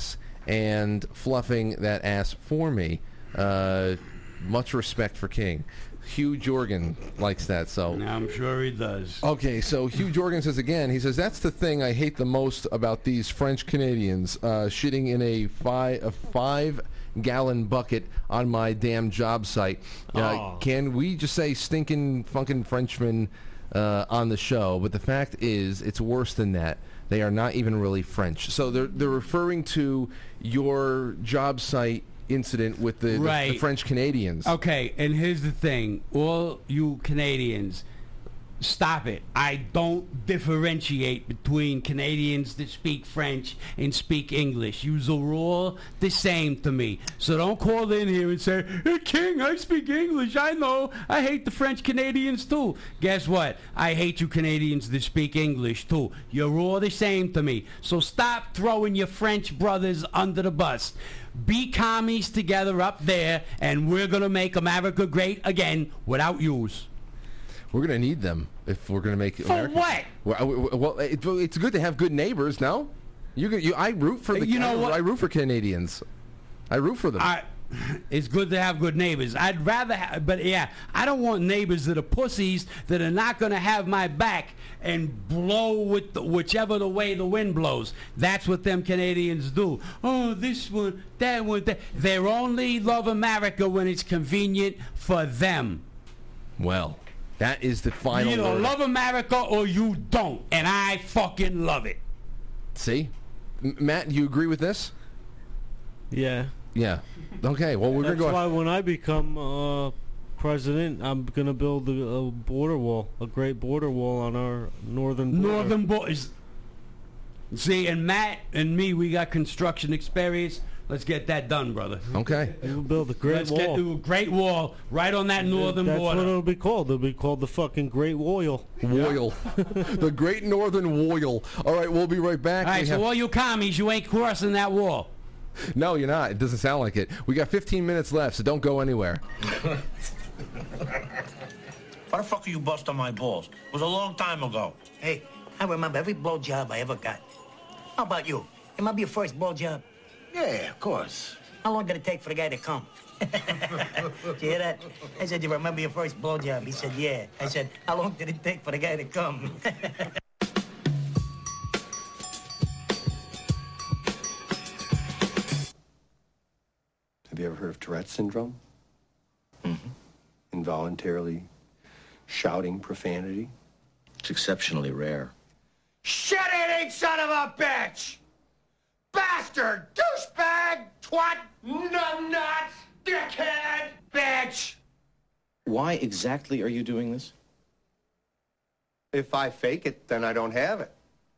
A: and fluffing that ass for me. Uh, much respect for King. Hugh Jorgen likes that, so
H: I'm sure he does.
A: Okay, so Hugh Jorgen says again, he says, that's the thing I hate the most about these French Canadians, uh, shitting in a, fi- a five-gallon bucket on my damn job site. Uh,
B: Oh.
A: Can we just say stinking, funkin' Frenchmen uh, on the show? But the fact is, it's worse than that. They are not even really French. So they're, they're referring to your job site incident with the, the- the,
H: Right.
A: French Canadians.
H: Okay, and here's the thing. All you Canadians, stop it. I don't differentiate between Canadians that speak French and speak English. You're all the same to me. So don't call in here and say, hey, King, I speak English. I know. I hate the French Canadians, too. Guess what? I hate you Canadians that speak English, too. You're all the same to me. So stop throwing your French brothers under the bus. Be commies together up there, and we're going to make America great again without yous.
A: We're going to need them if we're going to make
H: For
A: America.
H: what?
A: Well, well it, it's good to have good neighbors, no? You, you I root for the
H: You know
A: I,
H: what?
A: I root for Canadians. I root for them.
H: I, it's good to have good neighbors. I'd rather have, but yeah, I don't want neighbors that are pussies that are not going to have my back and blow with the, whichever the way the wind blows. That's what them Canadians do. Oh, this one, that one, that. They only love America when it's convenient for them.
A: Well, that is the final
H: You either
A: word.
H: love America or you don't, and I fucking love it.
A: See? M- Matt, you agree with this?
B: Yeah.
A: Yeah. Okay, well, we're going
B: That's
A: to go...
B: why when I become uh, president, I'm going to build a, a border wall, a great border wall on our northern border.
H: Northern boys. See, and Matt and me, we got construction experience. Let's get that done, brother.
A: Okay.
B: We'll build a great
H: Let's
B: wall.
H: get to a great wall right on that northern
B: That's
H: border.
B: what it'll be called. It'll be called the fucking Great Wall.
A: Woil. The Great Northern Woil. All right, we'll be right back.
H: All right,
A: We
H: so
A: have-
H: all you commies, you ain't crossing that wall.
A: No, you're not. It doesn't sound like it. We got fifteen minutes left, so don't go anywhere.
O: Why the fuck are you busting my balls? It was a long time ago.
U: Hey, I remember every blowjob I ever got. How about you? It might be your first blowjob.
O: Yeah, of course.
U: How long did it take for the guy to come? Did you hear that? I said, you remember your first blowjob? He said, yeah. I said, how long did it take for the guy to come?
V: Have you ever heard of Tourette's syndrome? Mm-hmm. Involuntarily shouting profanity?
O: It's exceptionally rare.
Q: Shit-eating son of a bitch! Bastard! Douchebag! Twat! Numbnut! Dickhead! Bitch!
O: Why exactly are you doing this?
V: If I fake it, then I don't have it.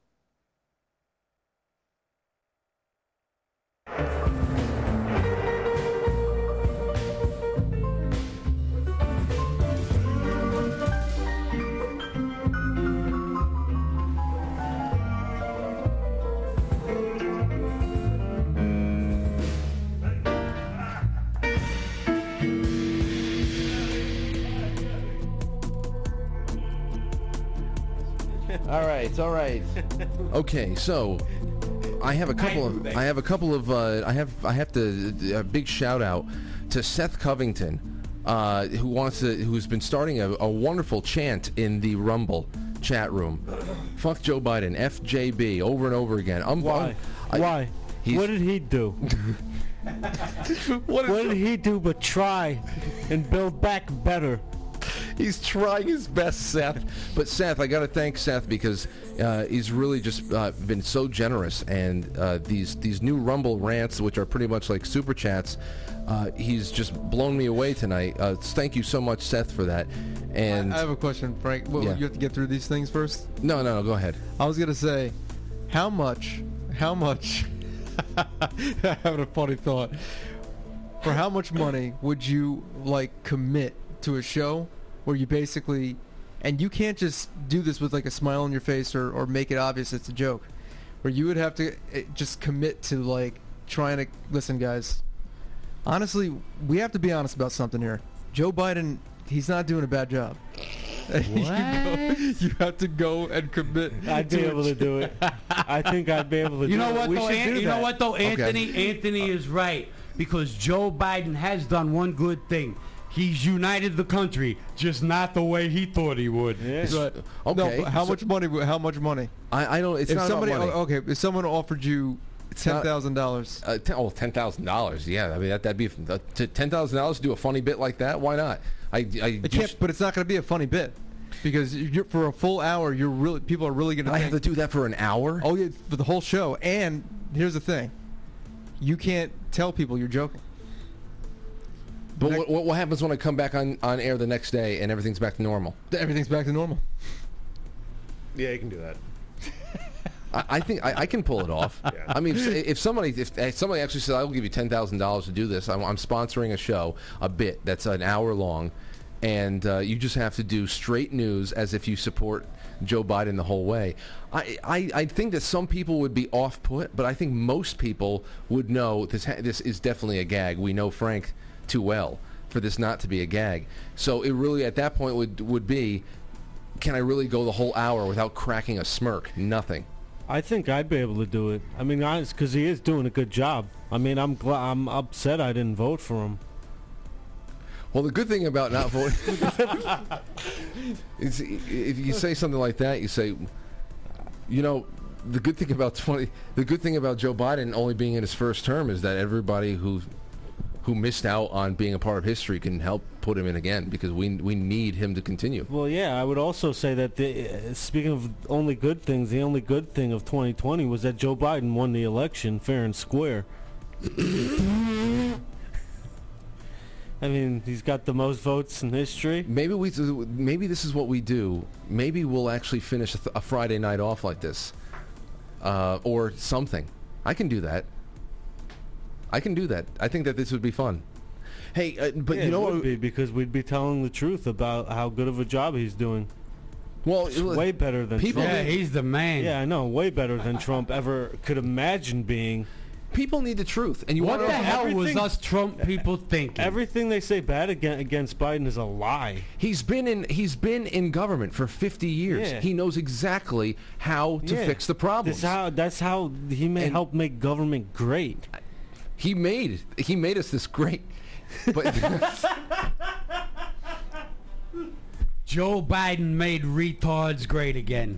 A: All right, all right. Okay, so I have a couple of I have a couple of uh, I have I have to a big shout out to Seth Covington, uh, who wants to who's been starting a, a wonderful chant in the Rumble chat room. Fuck Joe Biden, F J B, over and over again. I'm,
B: Why?
A: I'm, I,
B: Why?
A: he's-
B: What did he do? what did he do but try and build back better?
A: He's trying his best, Seth. But Seth, I got to thank Seth because uh, he's really just uh, been so generous, and uh, these these new Rumble rants, which are pretty much like super chats, uh, he's just blown me away tonight. Uh, thank you so much, Seth, for that. And
I: I have a question, Frank. What,
A: Yeah.
I: You have to get through these things first?
A: no, no, no, go ahead.
I: I was gonna say, how much? How much? Having a funny thought. For how much money would you like commit to a show where you basically, and you can't just do this with like a smile on your face or, or make it obvious it's a joke, where you would have to eh, just commit to like trying to listen, guys. Honestly, we have to be honest about something here. Joe Biden, he's not doing a bad job. you, go, you have to go and commit.
B: I'd be
I: to a
B: able to do it. I think I'd be able to.
H: You
B: do
H: know
B: it.
H: what
B: We
H: though?
B: should
H: An-
B: do
H: you know
B: that.
H: what though,
A: Okay.
H: Anthony? Anthony is right because Joe Biden has done one good thing. He's united the country, just not the way he thought he would.
B: Yeah.
I: So-
A: Okay,
I: No, but how
A: so-
I: much money? How much money?
A: I, I don't. It's
I: if
A: not
I: somebody,
A: about money.
I: oh, okay, if someone offered you ten
A: not-
I: thousand dollars,
A: Uh, ten, oh, ten thousand dollars. Yeah, I mean that, that'd be uh, t- ten thousand dollars to do a funny bit like that. Why not? I, I
I: it can't. But it's not going to be a funny bit because you're, for a full hour, you're really people are really going to.
A: I have to do that for an hour.
I: Oh yeah, for the whole show. And here's the thing: you can't tell people you're joking.
A: But what, what, what happens when I come back on, on air the next day and everything's back to normal?
I: Everything's back to normal.
C: Yeah, you can do that.
A: I, I think I, I can pull it off.
C: Yeah.
A: I mean, if, if somebody if, if somebody actually said, "I will give you ten thousand dollars to do this," I'm, I'm sponsoring a show, a bit that's an hour long, and uh, you just have to do straight news as if you support Joe Biden the whole way. I, I, I think that some people would be off put, but I think most people would know this ha- this is definitely a gag. We know Frank too well for this not to be a gag. So it really at that point would would be, can I really go the whole hour without cracking a smirk? Nothing.
B: I think I'd be able to do it. I mean, honest, because he is doing a good job. I mean, I'm gl- I'm upset I didn't vote for him.
A: Well, the good thing about not voting is if you say something like that, you say, you know, the good thing about twenty, the good thing about Joe Biden only being in his first term is that everybody who who missed out on being a part of history can help put him in again because we we need him to continue.
B: Well, yeah, I would also say that the, uh, speaking of only good things, the only good thing of twenty twenty was that Joe Biden won the election fair and square. I mean, he's got the most votes in history.
A: Maybe we maybe this is what we do. Maybe we'll actually finish a, th- a Friday night off like this, uh, or something. I can do that. I can do that. I think that this would be fun. Hey, uh, but
B: Yeah,
A: you know
B: it
A: what?
B: would be because we'd be telling the truth about how good of a job he's doing.
A: Well,
B: it's way better than
A: people-
B: Trump.
H: Yeah, he's the man.
B: Yeah, I know, way better than Trump ever could imagine being.
A: People need the truth, and you
H: What
A: want
H: the
A: to
H: hell was
B: everything-
H: us Trump people thinking?
B: Everything they say bad against, against Biden is a lie.
A: He's been in he's been in government for fifty years.
B: Yeah.
A: He knows exactly how to
B: Yeah.
A: fix the problems.
B: That's how. That's how he may help make government great.
A: He made he made us this great. But
H: Joe Biden made retards great again.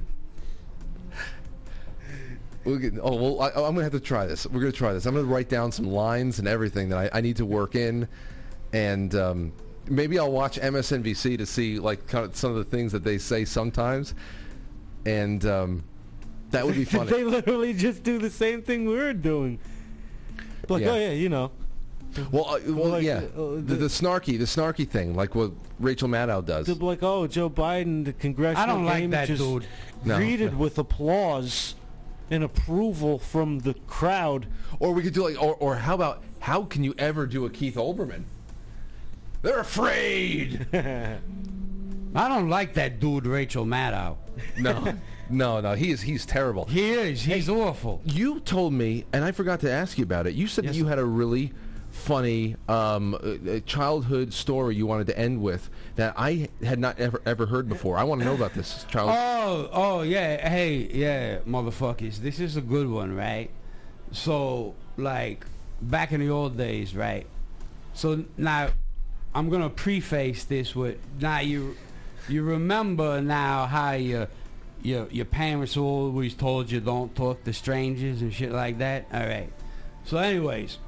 A: we'll get, oh well, I, I'm gonna have to try this. We're gonna try this. I'm gonna write down some lines and everything that I, I need to work in, and um, maybe I'll watch M S N B C to see like kind of some of the things that they say sometimes, and um, that would be funny.
B: They literally just do the same thing we're doing. Like,
A: Yeah.
B: oh yeah, you know.
A: Well, uh, well,
B: like,
A: yeah,
B: uh,
A: the,
B: the-
A: the snarky, the snarky thing, like what Rachel Maddow does.
B: They'll be like, oh, Joe Biden, the congressional
H: I don't like
B: game
H: that
B: just
H: dude.
A: No.
B: greeted with applause and approval from the crowd.
A: Or we could do like, or, or how about, how can you ever do a Keith Olbermann? They're afraid.
H: I don't like that dude, Rachel Maddow.
A: No, no, no. He is. He's terrible.
H: He is. He's awful.
A: You told me, and I forgot to ask you about it. You said that you had a really funny um, uh, childhood story you wanted to end with that I had not ever ever heard before. I want to know about this child.
H: Oh, oh yeah. Hey, yeah, motherfuckers. This is a good one, right? So, like, back in the old days, right? So now, I'm gonna preface this with now you, you remember now how your your your parents always told you don't talk to strangers and shit like that. All right. So, anyways.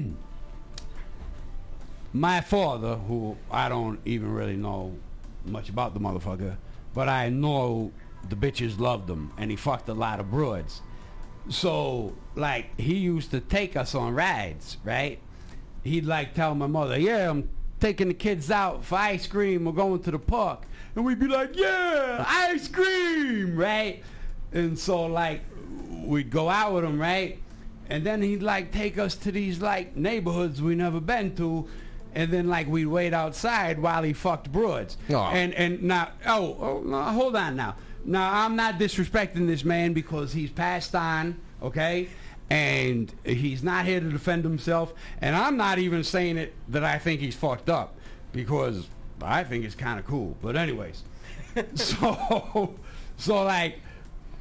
H: My father, who I don't even really know much about the motherfucker, but I know the bitches loved him, and he fucked a lot of broads. So, like, he used to take us on rides, right? He'd, like, tell my mother, yeah, I'm taking the kids out for ice cream, we're going to the park. And we'd be like, yeah, ice cream, right? And so, like, we'd go out with him, right? And then he'd, like, take us to these, like, neighborhoods we never been to. And then, like, we'd wait outside while he fucked broads.
A: Aw.
H: And and now, oh, oh no, hold on now. Now, I'm not disrespecting this man because he's passed on, okay? And he's not here to defend himself. And I'm not even saying it that I think he's fucked up because I think it's kind of cool. But anyways, so, so, like,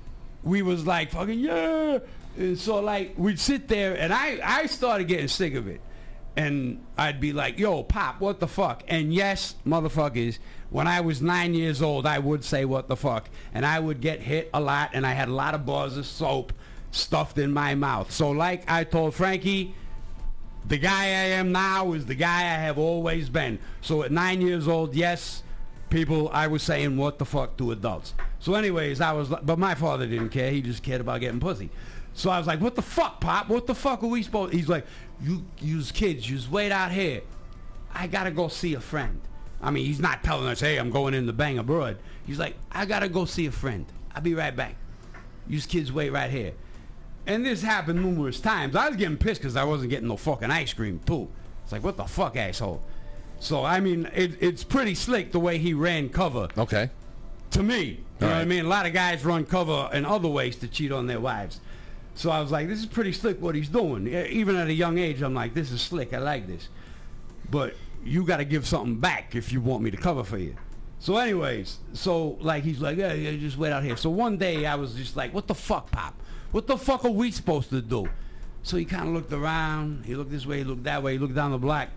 H: we was like fucking yeah. And so like we'd sit there, and I I started getting sick of it, and I'd be like, yo, Pop, what the fuck? And yes, motherfuckers, when I was nine years old, I would say what the fuck, and I would get hit a lot, and I had a lot of bars of soap stuffed in my mouth. So like I told Frankie, the guy I am now is the guy I have always been. So at nine years old, yes, people, I was saying what the fuck to adults. So anyways, I was, but my father didn't care. He just cared about getting pussy. So I was like, what the fuck, Pop? What the fuck are we supposed to? He's like, you, you's kids, you's wait out here. I gotta go see a friend. I mean, he's not telling us, hey, I'm going in to bang abroad. He's like, I gotta go see a friend. I'll be right back. You's kids wait right here. And this happened numerous times. I was getting pissed because I wasn't getting no fucking ice cream, too. It's like, what the fuck, asshole? So, I mean, it, it's pretty slick the way he ran cover.
A: Okay.
H: To me. You know
A: All right.
H: what I mean? A lot of guys run cover in other ways to cheat on their wives. So I was like, this is pretty slick what he's doing. Even at a young age, I'm like, this is slick. I like this. But you got to give something back if you want me to cover for you. So anyways, so like he's like, yeah, yeah, just wait out here. So one day I was just like, what the fuck, Pop? What the fuck are we supposed to do? So he kind of looked around. He looked this way, he looked that way, he looked down the block.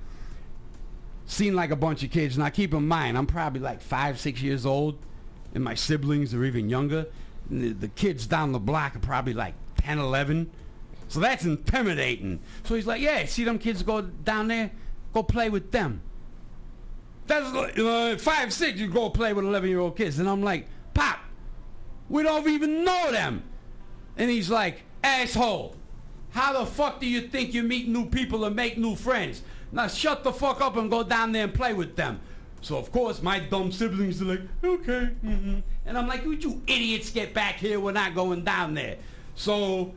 H: Seemed like a bunch of kids. Now keep in mind, I'm probably like five, six years old, and my siblings are even younger. And the, the kids down the block are probably like ten, eleven. So that's intimidating. So he's like, yeah, see them kids go down there? Go play with them. That's uh, five, six, you go play with eleven-year-old kids. And I'm like, Pop, we don't even know them. And he's like, asshole, how the fuck do you think you meet new people and make new friends? Now shut the fuck up and go down there and play with them. So of course my dumb siblings are like, okay. Mm-hmm. And I'm like, would you idiots get back here? We're not going down there. So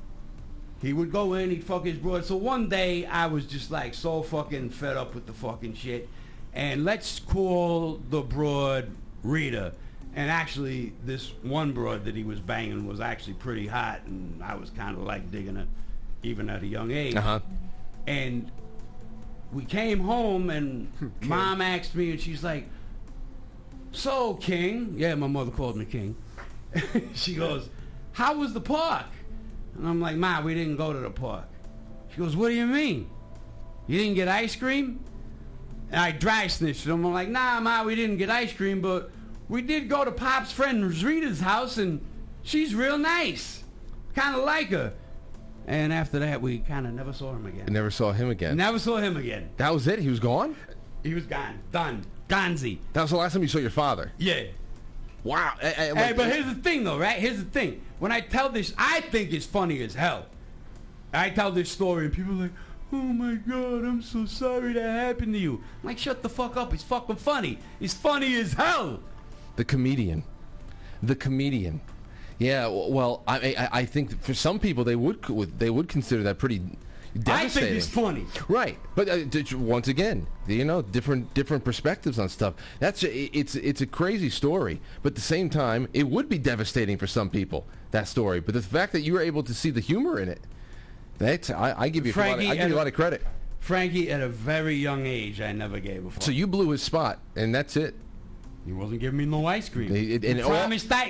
H: he would go in, he'd fuck his broad. So one day I was just like so fucking fed up with the fucking shit. And let's call the broad Rita. And actually, this one broad that he was banging was actually pretty hot, and I was kind of like digging it, even at a young age.
A: Uh-huh.
H: And we came home, and Mom asked me, and she's like, so, King, yeah, my mother called me King. She goes, how was the park? And I'm like, Ma, we didn't go to the park. She goes, what do you mean? You didn't get ice cream? And I dry snitched them. I'm like, nah, Ma, we didn't get ice cream, but we did go to Pop's friend Rita's house, and she's real nice. Kind of like her. And after that, we kind of never saw him again.
A: Never saw him again.
H: Never saw him again.
A: That was it? He was gone?
H: He was gone. Done. Gonzi.
A: That was the last time you saw your father?
H: Yeah.
A: Wow. I, I,
H: Hey,
A: like,
H: but here's the thing, though, right? Here's the thing. When I tell this, I think it's funny as hell. I tell this story, and people are like, oh my God, I'm so sorry that happened to you. I'm like, shut the fuck up. It's fucking funny. It's funny as hell.
A: The comedian. The comedian. Yeah, w- well, I, I I think for some people they would they would consider that pretty devastating.
H: I think it's funny.
A: Right, but uh, d- once again, you know, different different perspectives on stuff. That's a, it's it's a crazy story, but at the same time, it would be devastating for some people, that story. But the fact that you were able to see the humor in it, that's I, I give you
H: Frankie,
A: a lot of, I give you a lot of credit.
H: Frankie, at a very young age, I never gave a fuck.
A: So you blew his spot, and that's it.
H: He wasn't giving me no ice cream.
A: It, it,
H: He
A: and all-
H: promised that.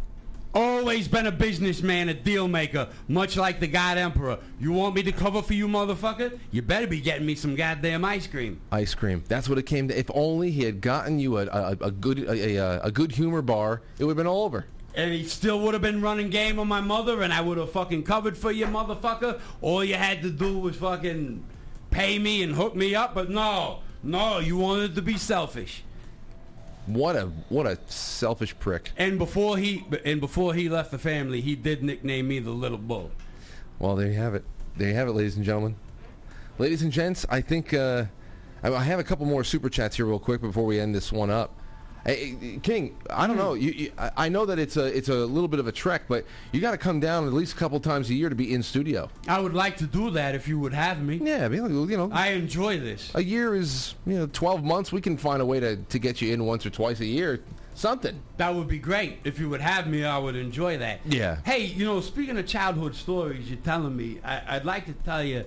H: Always been a businessman, a deal maker, much like the God Emperor. You want me to cover for you, motherfucker? You better be getting me some goddamn ice cream.
A: Ice cream. That's what it came to. If only he had gotten you a a, a good a, a, a good humor bar, it would have been all over.
H: And he still would have been running game on my mother, and I would have fucking covered for you, motherfucker. All you had to do was fucking pay me and hook me up, but no, no, you wanted to be selfish.
A: What a what a selfish prick.
H: And before he and before he left the family, he did nickname me the Little Bull.
A: Well, there you have it. There you have it, ladies and gentlemen. Ladies and gents, I think uh, I, I have a couple more super chats here real quick before we end this one up. Hey, King, I don't know. You, you, I I know that it's a it's a little bit of a trek, but you got to come down at least a couple times a year to be in studio.
H: I would like to do that if you would have me.
A: Yeah, you know.
H: I enjoy this.
A: A year is, you know, twelve months. We can find a way to, to get you in once or twice a year. Something.
H: That would be great. If you would have me, I would enjoy that.
A: Yeah.
H: Hey, you know, speaking of childhood stories, you're telling me, I, I'd like to tell you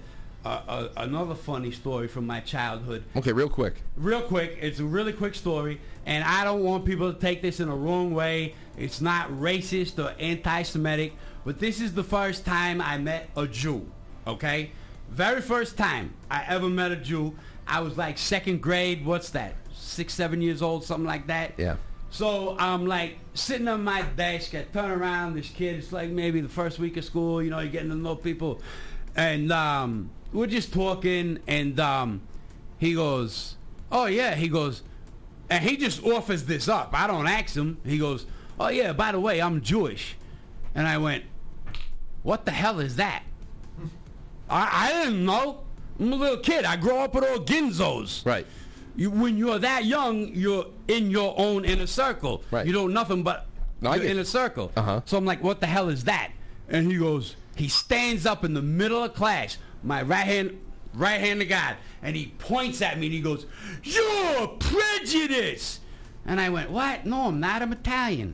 H: a, a, another funny story from my childhood.
A: Okay, real quick.
H: Real quick. It's a really quick story, and I don't want people to take this in a wrong way. It's not racist or anti-Semitic, but this is the first time I met a Jew, okay? Very first time I ever met a Jew. I was like second grade. What's that? Six, seven years old, something like that.
A: Yeah.
H: So I'm like sitting on my desk. I turn around. This kid, it's like maybe the first week of school. You know, you're getting to know people. And um, we're just talking. And um, he goes, oh, yeah. He goes, and he just offers this up. I don't ask him. He goes, oh, yeah, by the way, I'm Jewish. And I went, what the hell is that? I, I didn't know. I'm a little kid. I grew up with all ginzos.
A: Right.
H: You, when you're that young, you're in your own inner circle.
A: Right.
H: You know nothing but
A: No, I
H: your
A: get-
H: inner circle.
A: Uh-huh.
H: So I'm like, what the hell is that? And he goes, he stands up in the middle of class, my right hand, right hand to God, and he points at me and he goes, you're prejudiced. And I went, what? No, I'm not. I'm Italian.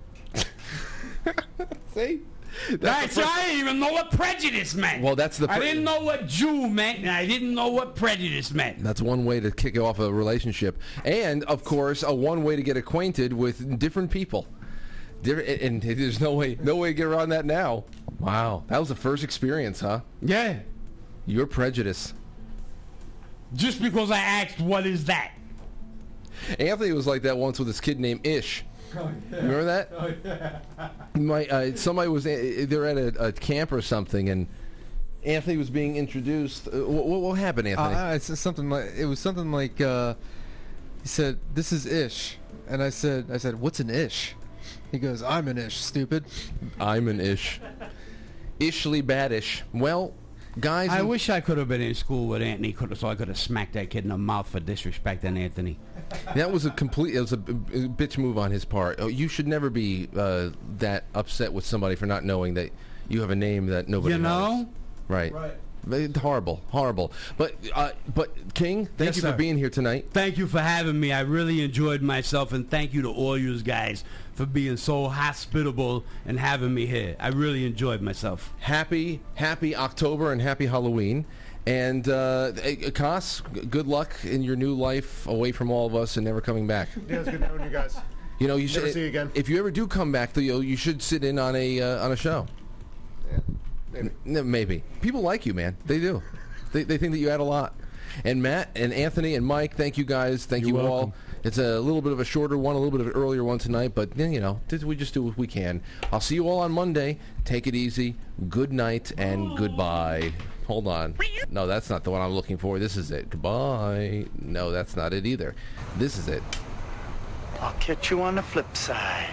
A: See?
H: Right, so I didn't even know what prejudice meant.
A: Well, that's the
H: I
A: pre-
H: didn't know what Jew meant, and I didn't know what prejudice meant.
A: That's one way to kick off a relationship. And, of course, a one way to get acquainted with different people. Different, and there's no way no way to get around that now. Wow. That was the first experience, huh?
H: Yeah.
A: Your prejudice.
H: Just because I asked, what is that?
A: Anthony was like that once with this kid named Ish.
J: Oh, yeah.
A: Remember that?
J: Oh, yeah.
A: My uh, somebody was uh, they're at a, a camp or something, and Anthony was being introduced. Uh, what, what happened, Anthony?
I: Uh, it's something like it was something like uh, he said, "This is Ish," and I said, "I said, what's an Ish?" He goes, "I'm an Ish, stupid."
A: I'm an Ish. Ishly badish. Well, guys,
H: I
A: and-
H: wish I could have been in school with Anthony, could so I could have smacked that kid in the mouth for disrespecting Anthony.
A: that was a complete. It was a, b- b- bitch move on his part. Oh, you should never be uh, that upset with somebody for not knowing that you have a name that nobody
H: You
A: knows.
H: know?
A: Right.
H: Right.
A: But horrible, horrible. But uh, but King, thank
H: Yes,
A: you
H: sir.
A: for being here tonight.
H: Thank you for having me. I really enjoyed myself, and thank you to all you guys for being so hospitable and having me here. I really enjoyed myself.
A: Happy, happy October and happy Halloween. And uh, eh, Kos, g- good luck in your new life away from all of us and never coming back.
C: Yeah, it's good knowing you guys.
A: You know, you
C: Never
A: should.
C: see you again.
A: If you ever do come back, though, you you should sit in on a uh, on a show.
C: Maybe.
A: N- maybe. People like you, man. They do. They they think that you add a lot. And Matt and Anthony and Mike, thank you guys. Thank
J: You're
A: you all.
J: welcome.
A: It's a little bit of a shorter one, a little bit of an earlier one tonight, but then, you know, th- we just do what we can. I'll see you all on Monday. Take it easy. Good night and goodbye. Hold on. No, that's not the one I'm looking for. This is it. Goodbye. No, that's not it either. This is it.
F: I'll catch you on the flip side.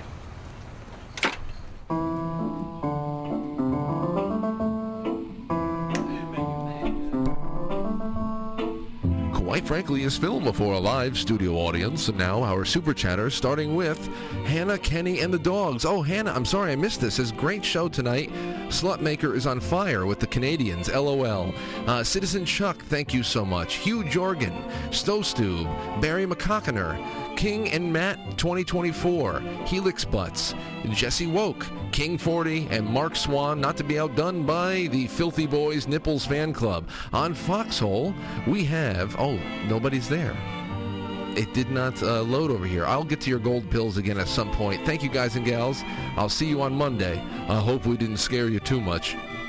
A: Quite Frankly is filmed before a live studio audience, and now our super chatters, starting with Hannah, Kenny, and the dogs. Oh, Hannah, I'm sorry I missed this. It's a great show tonight. Slutmaker is on fire with the Canadians, LOL. Uh, Citizen Chuck, thank you so much. Hugh Jorgen, Stowstube, Barry McCockiner, King and Matt twenty twenty-four, Helix Butts, Jesse Woke, King forty, and Mark Swan, not to be outdone by the Filthy Boys Nipples fan club. On Foxhole, we have, oh, nobody's there. It did not uh, load over here. I'll get to your gold pills again at some point. Thank you, guys and gals. I'll see you on Monday. I hope we didn't scare you too much.